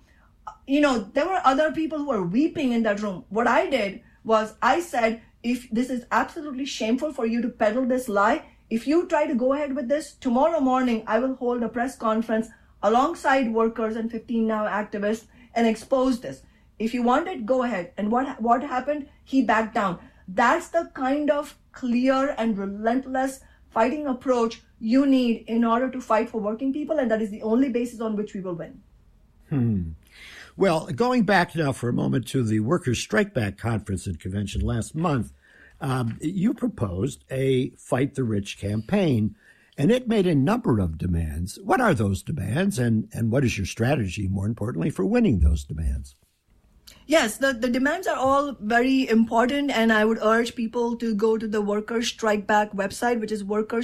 There were other people who were weeping in that room. What I did was I said, if this is absolutely shameful for you to peddle this lie, if you try to go ahead with this, tomorrow morning, I will hold a press conference alongside workers and 15 Now activists and expose this. If you want it, go ahead. And what happened? He backed down. That's the kind of clear and relentless fighting approach you need in order to fight for working people, and that is the only basis on which we will win. Well, going back now for a moment to the Workers' Strike Back Conference and Convention last month, you proposed a Fight the Rich campaign, and it made a number of demands. What are those demands, and what is your strategy, more importantly, for winning those demands? Yes, the demands are all very important, and I would urge people to go to the Workers Strike Back website, which is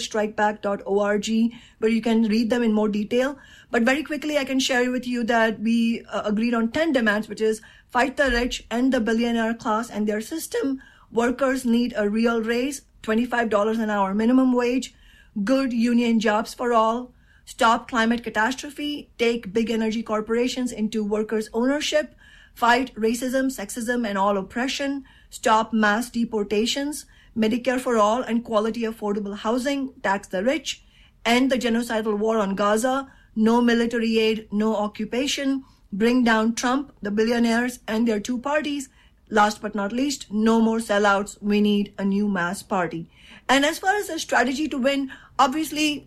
workersstrikeback.org, where you can read them in more detail. But very quickly, I can share with you that we agreed on 10 demands, which is fight the rich and the billionaire class and their system. Workers need a real raise, $25 an hour minimum wage, good union jobs for all, stop climate catastrophe, take big energy corporations into workers' ownership, fight racism, sexism, and all oppression, stop mass deportations, Medicare for all and quality affordable housing, tax the rich, end the genocidal war on Gaza, no military aid, no occupation, bring down Trump, the billionaires, and their two parties. Last but not least, no more sellouts. We need a new mass party. And as far as a strategy to win, obviously,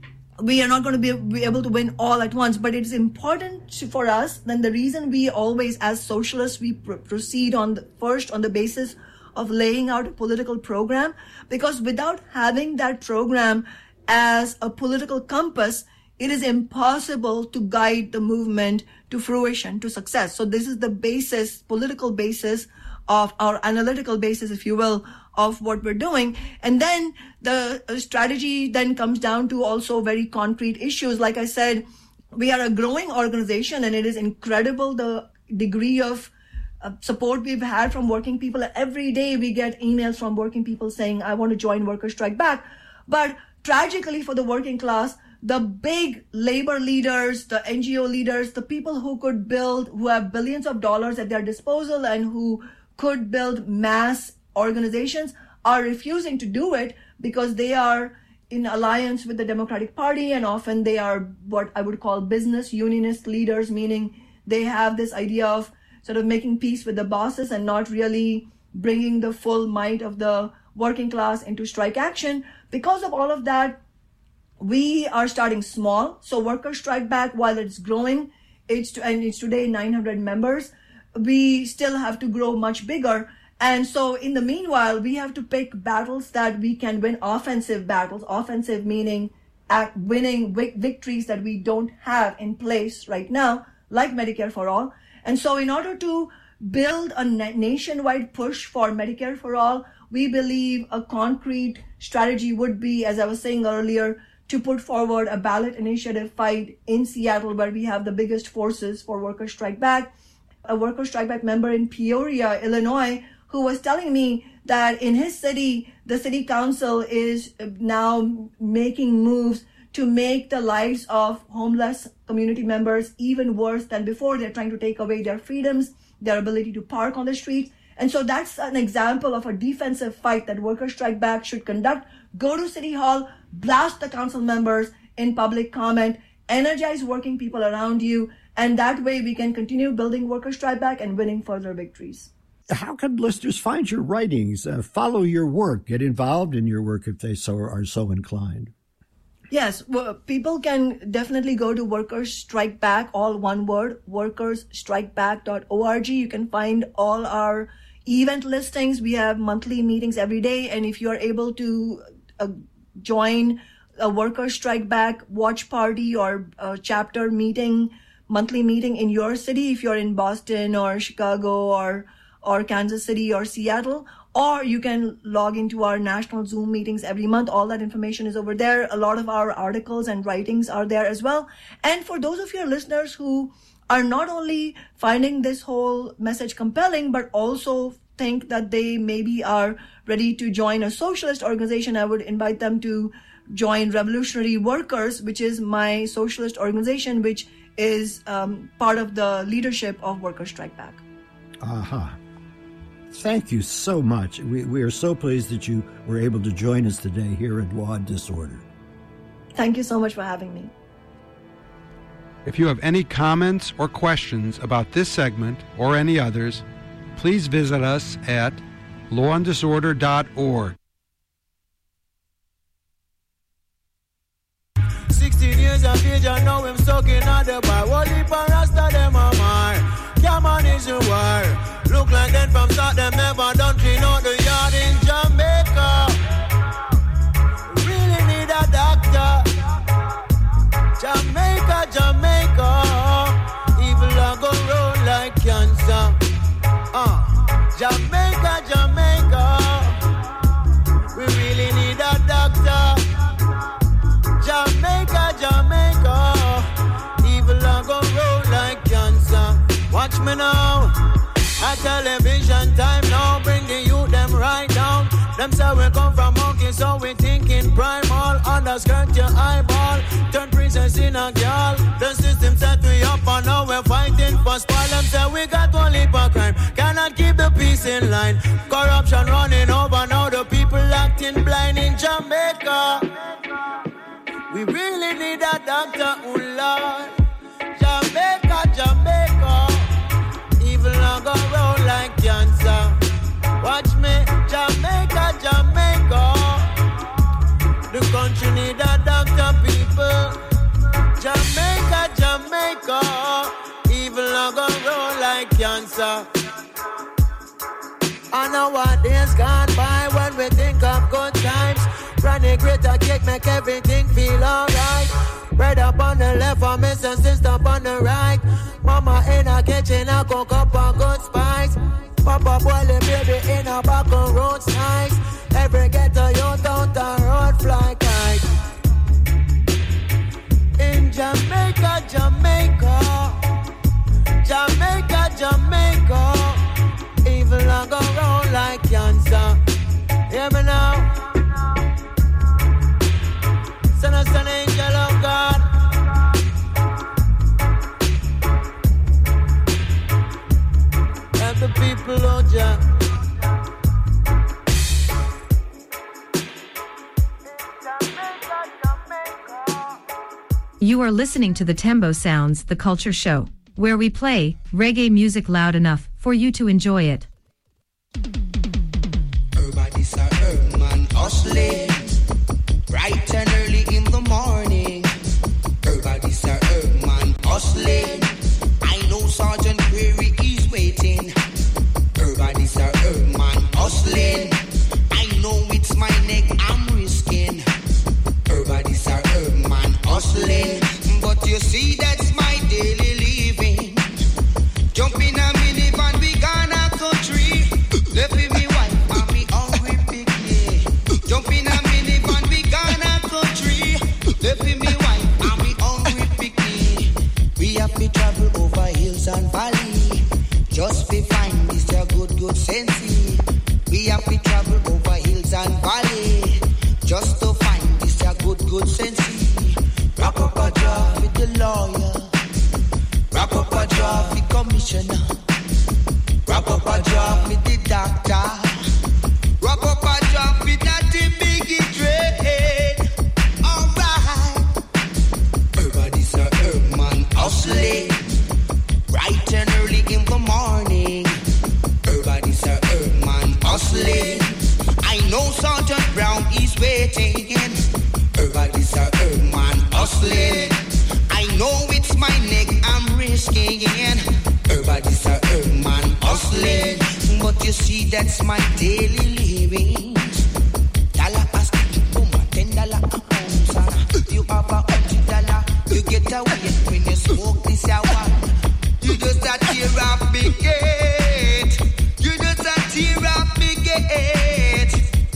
we are not going to be able to win all at once, but it is important for us. Then the reason we always, as socialists, we proceed first on the basis of laying out a political program, because without having that program as a political compass, it is impossible to guide the movement to fruition, to success. So this is the basis, political basis of our analytical basis, if you will, of what we're doing. And then the strategy then comes down to also very concrete issues. Like I said, we are a growing organization, and it is incredible the degree of support we've had from working people. Every day we get emails from working people saying, I want to join Workers Strike Back. But tragically for the working class, the big labor leaders, the NGO leaders, the people who have billions of dollars at their disposal and who could build mass organizations are refusing to do it because they are in alliance with the Democratic Party, and often they are what I would call business unionist leaders, meaning they have this idea of sort of making peace with the bosses and not really bringing the full might of the working class into strike action. Because of all of that, we are starting small. So Workers Strike Back, while it's growing, it's today 900 members, we still have to grow much bigger. And so in the meanwhile, we have to pick battles that we can win, offensive battles, offensive meaning winning victories that we don't have in place right now, like Medicare for all. And so in order to build a nationwide push for Medicare for all, we believe a concrete strategy would be, as I was saying earlier, to put forward a ballot initiative fight in Seattle, where we have the biggest forces for Workers Strike Back. A Workers Strike Back member in Peoria, Illinois, who was telling me that in his city, the city council is now making moves to make the lives of homeless community members even worse than before. They're trying to take away their freedoms, their ability to park on the streets. And so that's an example of a defensive fight that Workers Strike Back should conduct. Go to City Hall, blast the council members in public comment, energize working people around you, and that way we can continue building Workers Strike Back and winning further victories. How can listeners find your writings, follow your work, get involved in your work if they are so inclined? Yes, well, people can definitely go to Workers Strike Back, all one word, workersstrikeback.org. You can find all our event listings. We have monthly meetings every day. And if you are able to join a Workers Strike Back watch party or a chapter meeting, monthly meeting in your city, if you're in Boston or Chicago or Kansas City or Seattle, or you can log into our national Zoom meetings every month. All that information is over there. A lot of our articles and writings are there as well. And for those of your listeners who are not only finding this whole message compelling, but also think that they maybe are ready to join a socialist organization, I would invite them to join Revolutionary Workers, which is my socialist organization, which is part of the leadership of Workers Strike Back. Aha. Thank you so much. We are so pleased that you were able to join us today here at Law and Disorder. Thank you so much for having me. If you have any comments or questions about this segment or any others, please visit us at lawanddisorder.org. 16 years of age, I know him sucking at the bar. What if I rasta them a mar? Yeah, man, is a war. Look like them from start, them never done clean out the yard in Jamaica. Really need a doctor. Jamaica, Jamaica. Evil a go roll like cancer. Jamaica, Jamaica. Evil a go roll like cancer. Watch me now. A television time now. Bring the youth them right down. Them say we come from monkey, so we thinking primal. Underskirt your eyeball. Turn princess in a girl. The system set we up and now we're fighting for spoil. Them say we got one leap of crime. Cannot keep the peace in line. Corruption running over now. The people acting blind in Jamaica. We really need a doctor, oh Lord. Jamaica, Jamaica. Evil a go roll like cancer. Watch me, Jamaica, Jamaica. The country need a doctor, people. Jamaica, Jamaica. Evil a go roll like cancer. I know what days gone by when we think of good times. Running greater cake make everything feel alright. Bread up on the left, for miss and sister up on the right. Mama in a kitchen, I cook up a good spice. Papa boiling baby in a back on road nice. Every ghetto you down the road fly kite. In Jamaica, Jamaica. Jamaica, Jamaica. Evil a go round like cancer. Hear me now. Send us an angel of God. Help the people, oh Jah. You are listening to the Tembo Sounds, the Culture Show, where we play reggae music loud enough for you to enjoy it. Everybody's a herb man hustling, bright and early in the morning. Everybody's a herb man hustling. I know Sergeant Query is waiting. Everybody's a herb man hustling. I know it's my neck I'm risking. Everybody's a herb man hustling. But you see that's my daily living. Jump in a minivan, we gonna country. Left with me wife and me hungry picnic. Jump in a minivan, we gonna country. Left with me wife and me hungry picnic. We have to travel over hills and valley. Just to find this a good sensey. We have to travel over hills and valley. Just to find this a good sensey. Wrap up a job with the lawyer. Wrap up a job with the commissioner. Wrap up a job with the doctor. Wrap up a job with that big trade. Alright. Everybody's a herb man hustling. Bright and early in the morning. Everybody's a herb man hustling. I know Sergeant Brown is waiting. Everybody's a herb man hustling. I know it's my neck I'm risking. Everybody's a herb man hustling. But you see that's my daily living. Dollar a stick, boom, $10 a pound. You have $100, you get away when you smoke this hour. You just a tear up me gate. You just a tear up me gate.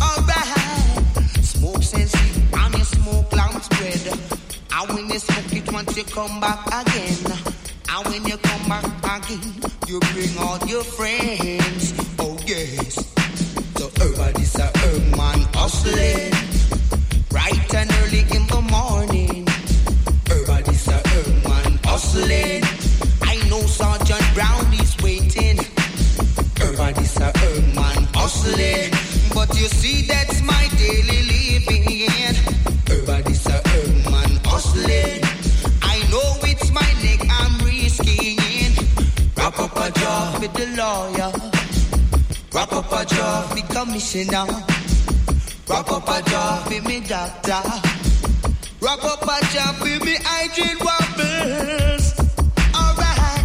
Alright. Smoke sense and you smoke long spread. And when you smoke it once you come back again. And when you come back again, you bring all your friends. Oh yes. So everybody's a herb man hustling. Bright and early in the morning. Everybody's a herb man hustling. I know Sergeant Brown is waiting. Everybody's a herb man hustling. But you see that's my daily living. Everybody's a herb man hustling. I know it's my neck I'm risking. Wrap up a job with the lawyer. Wrap up a job with commissioner. Wrap up a job with me doctor. Wrap up a job with me hygiene wobbles. Alright.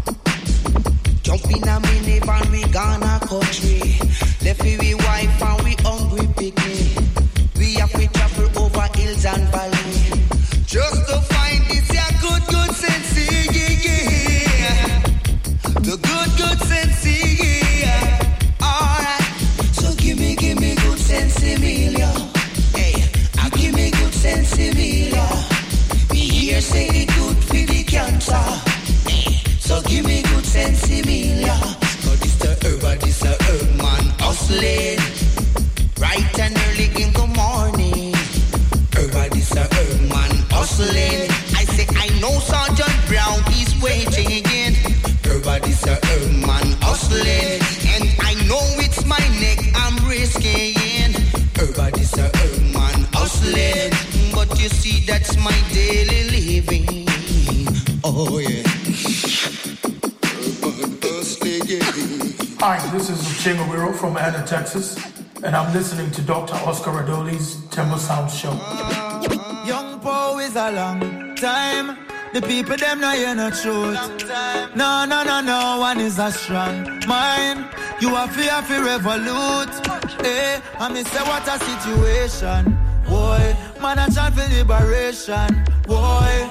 Jump in a minivan, we gonna country. Left with we wife and we hungry picnic. We have to travel over hills and valley. Just to find this yeah, good sense, yeah. The good sense, yeah. Alright. So give me good sense, Emilia. Hey, give me good sense, Emilia. know Sergeant Brown is waiting. Everybody's a man hustling, and I know it's my neck I'm risking. Everybody's a man hustling, but you see that's my daily living. Oh yeah. Hi, this is Chingawiro from Anna, Texas, and I'm listening to Dr. Oscar Radoli's Tembo Sound Show. Young Poe is a long time. The people them not hear no truth. No, one is a strong mind. You are fear revolute. Hey, I mean say what a situation. Boy, man a chant for liberation. Boy,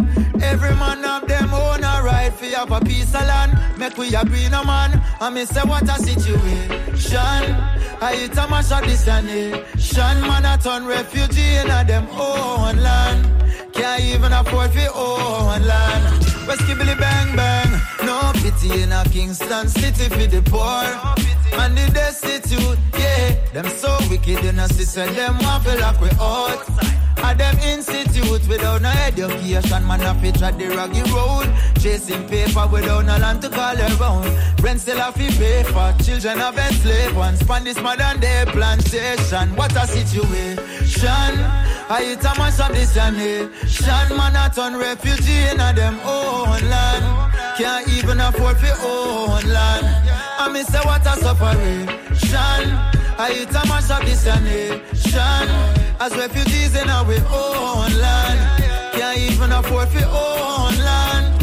every man of them own a right for have a piece of land. Make we agree no man. I mean say what a situation. I hit a mash of this nation. Man a turn refugee in a them own land. Can't even afford for own land. West Kibble bang bang. No pity in a Kingston city for the poor and the destitute. Yeah, them so wicked in a system. Them want to lock we out. At them institute without no education, man a fit at the raggy road. Chasing paper without no land to call around. Rent still have to pay for. Children of enslaved ones. Span this modern day plantation. What a situation. I hit a mash of this nation. Man a turn refugee in a them own land. Can't even afford for own land. I mean say what a separation. I hit a mash of this nation. As refugees in our own land. Can't even afford for own land.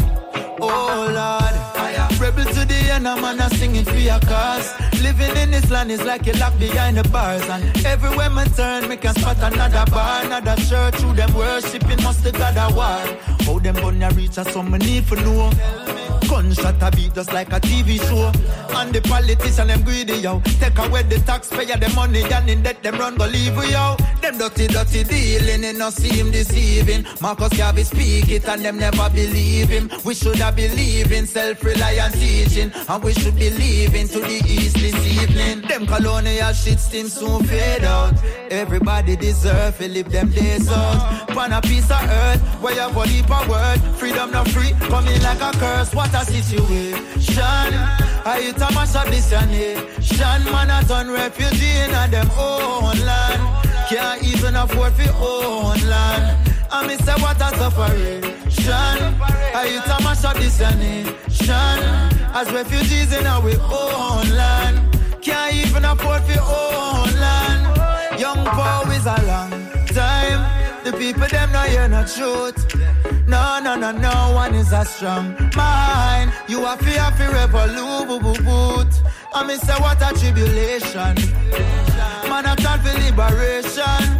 Oh Lord, rebel to the end, a man a singing for your cause. Living in this land is like a lock behind the bars. And everywhere me turn, me can spot another bar, another church. Through them worshipping must the God a war. How them gonna reach us, some need for know. Gunshot a beat just like a TV show. And the politician them greedy, yo. Take away the taxpayer, the money, and in debt them run go leave we, yo. Them dirty dealing, and no see him deceiving. Marcus Garvey speak it and them never believe him. We should have believed in self-reliant teaching, and we should be leaving to the east this evening. Them colonial shit still soon fade out. Everybody deserve to live them days out. Pan a piece of earth, where you have a leap of word. Freedom not free, coming like a curse. What a situation. I hit a mash of this nation. Man a turn refugee in a them own land. Can't even afford for own land. I mean say what a separation. I hit a mash of this nation. As refugees in our own land. Can't even afford for own land. Young Poe is a long time. The people them not hear no truth. No, one is a strong mind. You are fear revolute. I mean say what a tribulation. Man a call for liberation.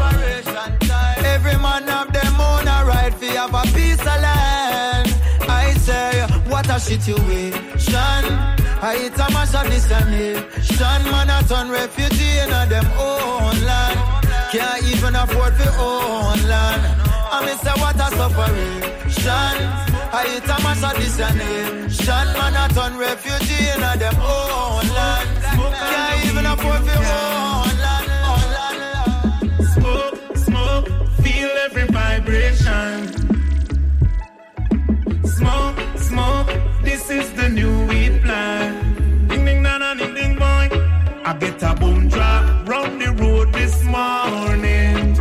Every man of them own a right for have a piece of land. I say what a situation. I hit a mash of this nation. Man a turn refugee in a them own land. Can't even afford for own land. I mean say what a separation. I hit a mash of this nation. Man a turn refugee in a them own land. Can't even afford for own land. Smoke, feel every vibration. Smoke, this is the new weed plan. Ding ding na na ding ding boy. I get a boom drop round the road this morning.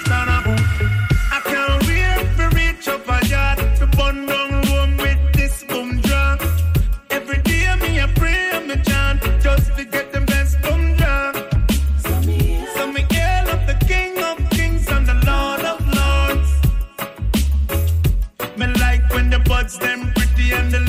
I can't wait to reach up a yard to burn down room with this boom drop. Every day me a pray and me chant just to get the best boom drop. So me hail up the King of Kings and the Lord of Lords. Me like when the buds them pretty and the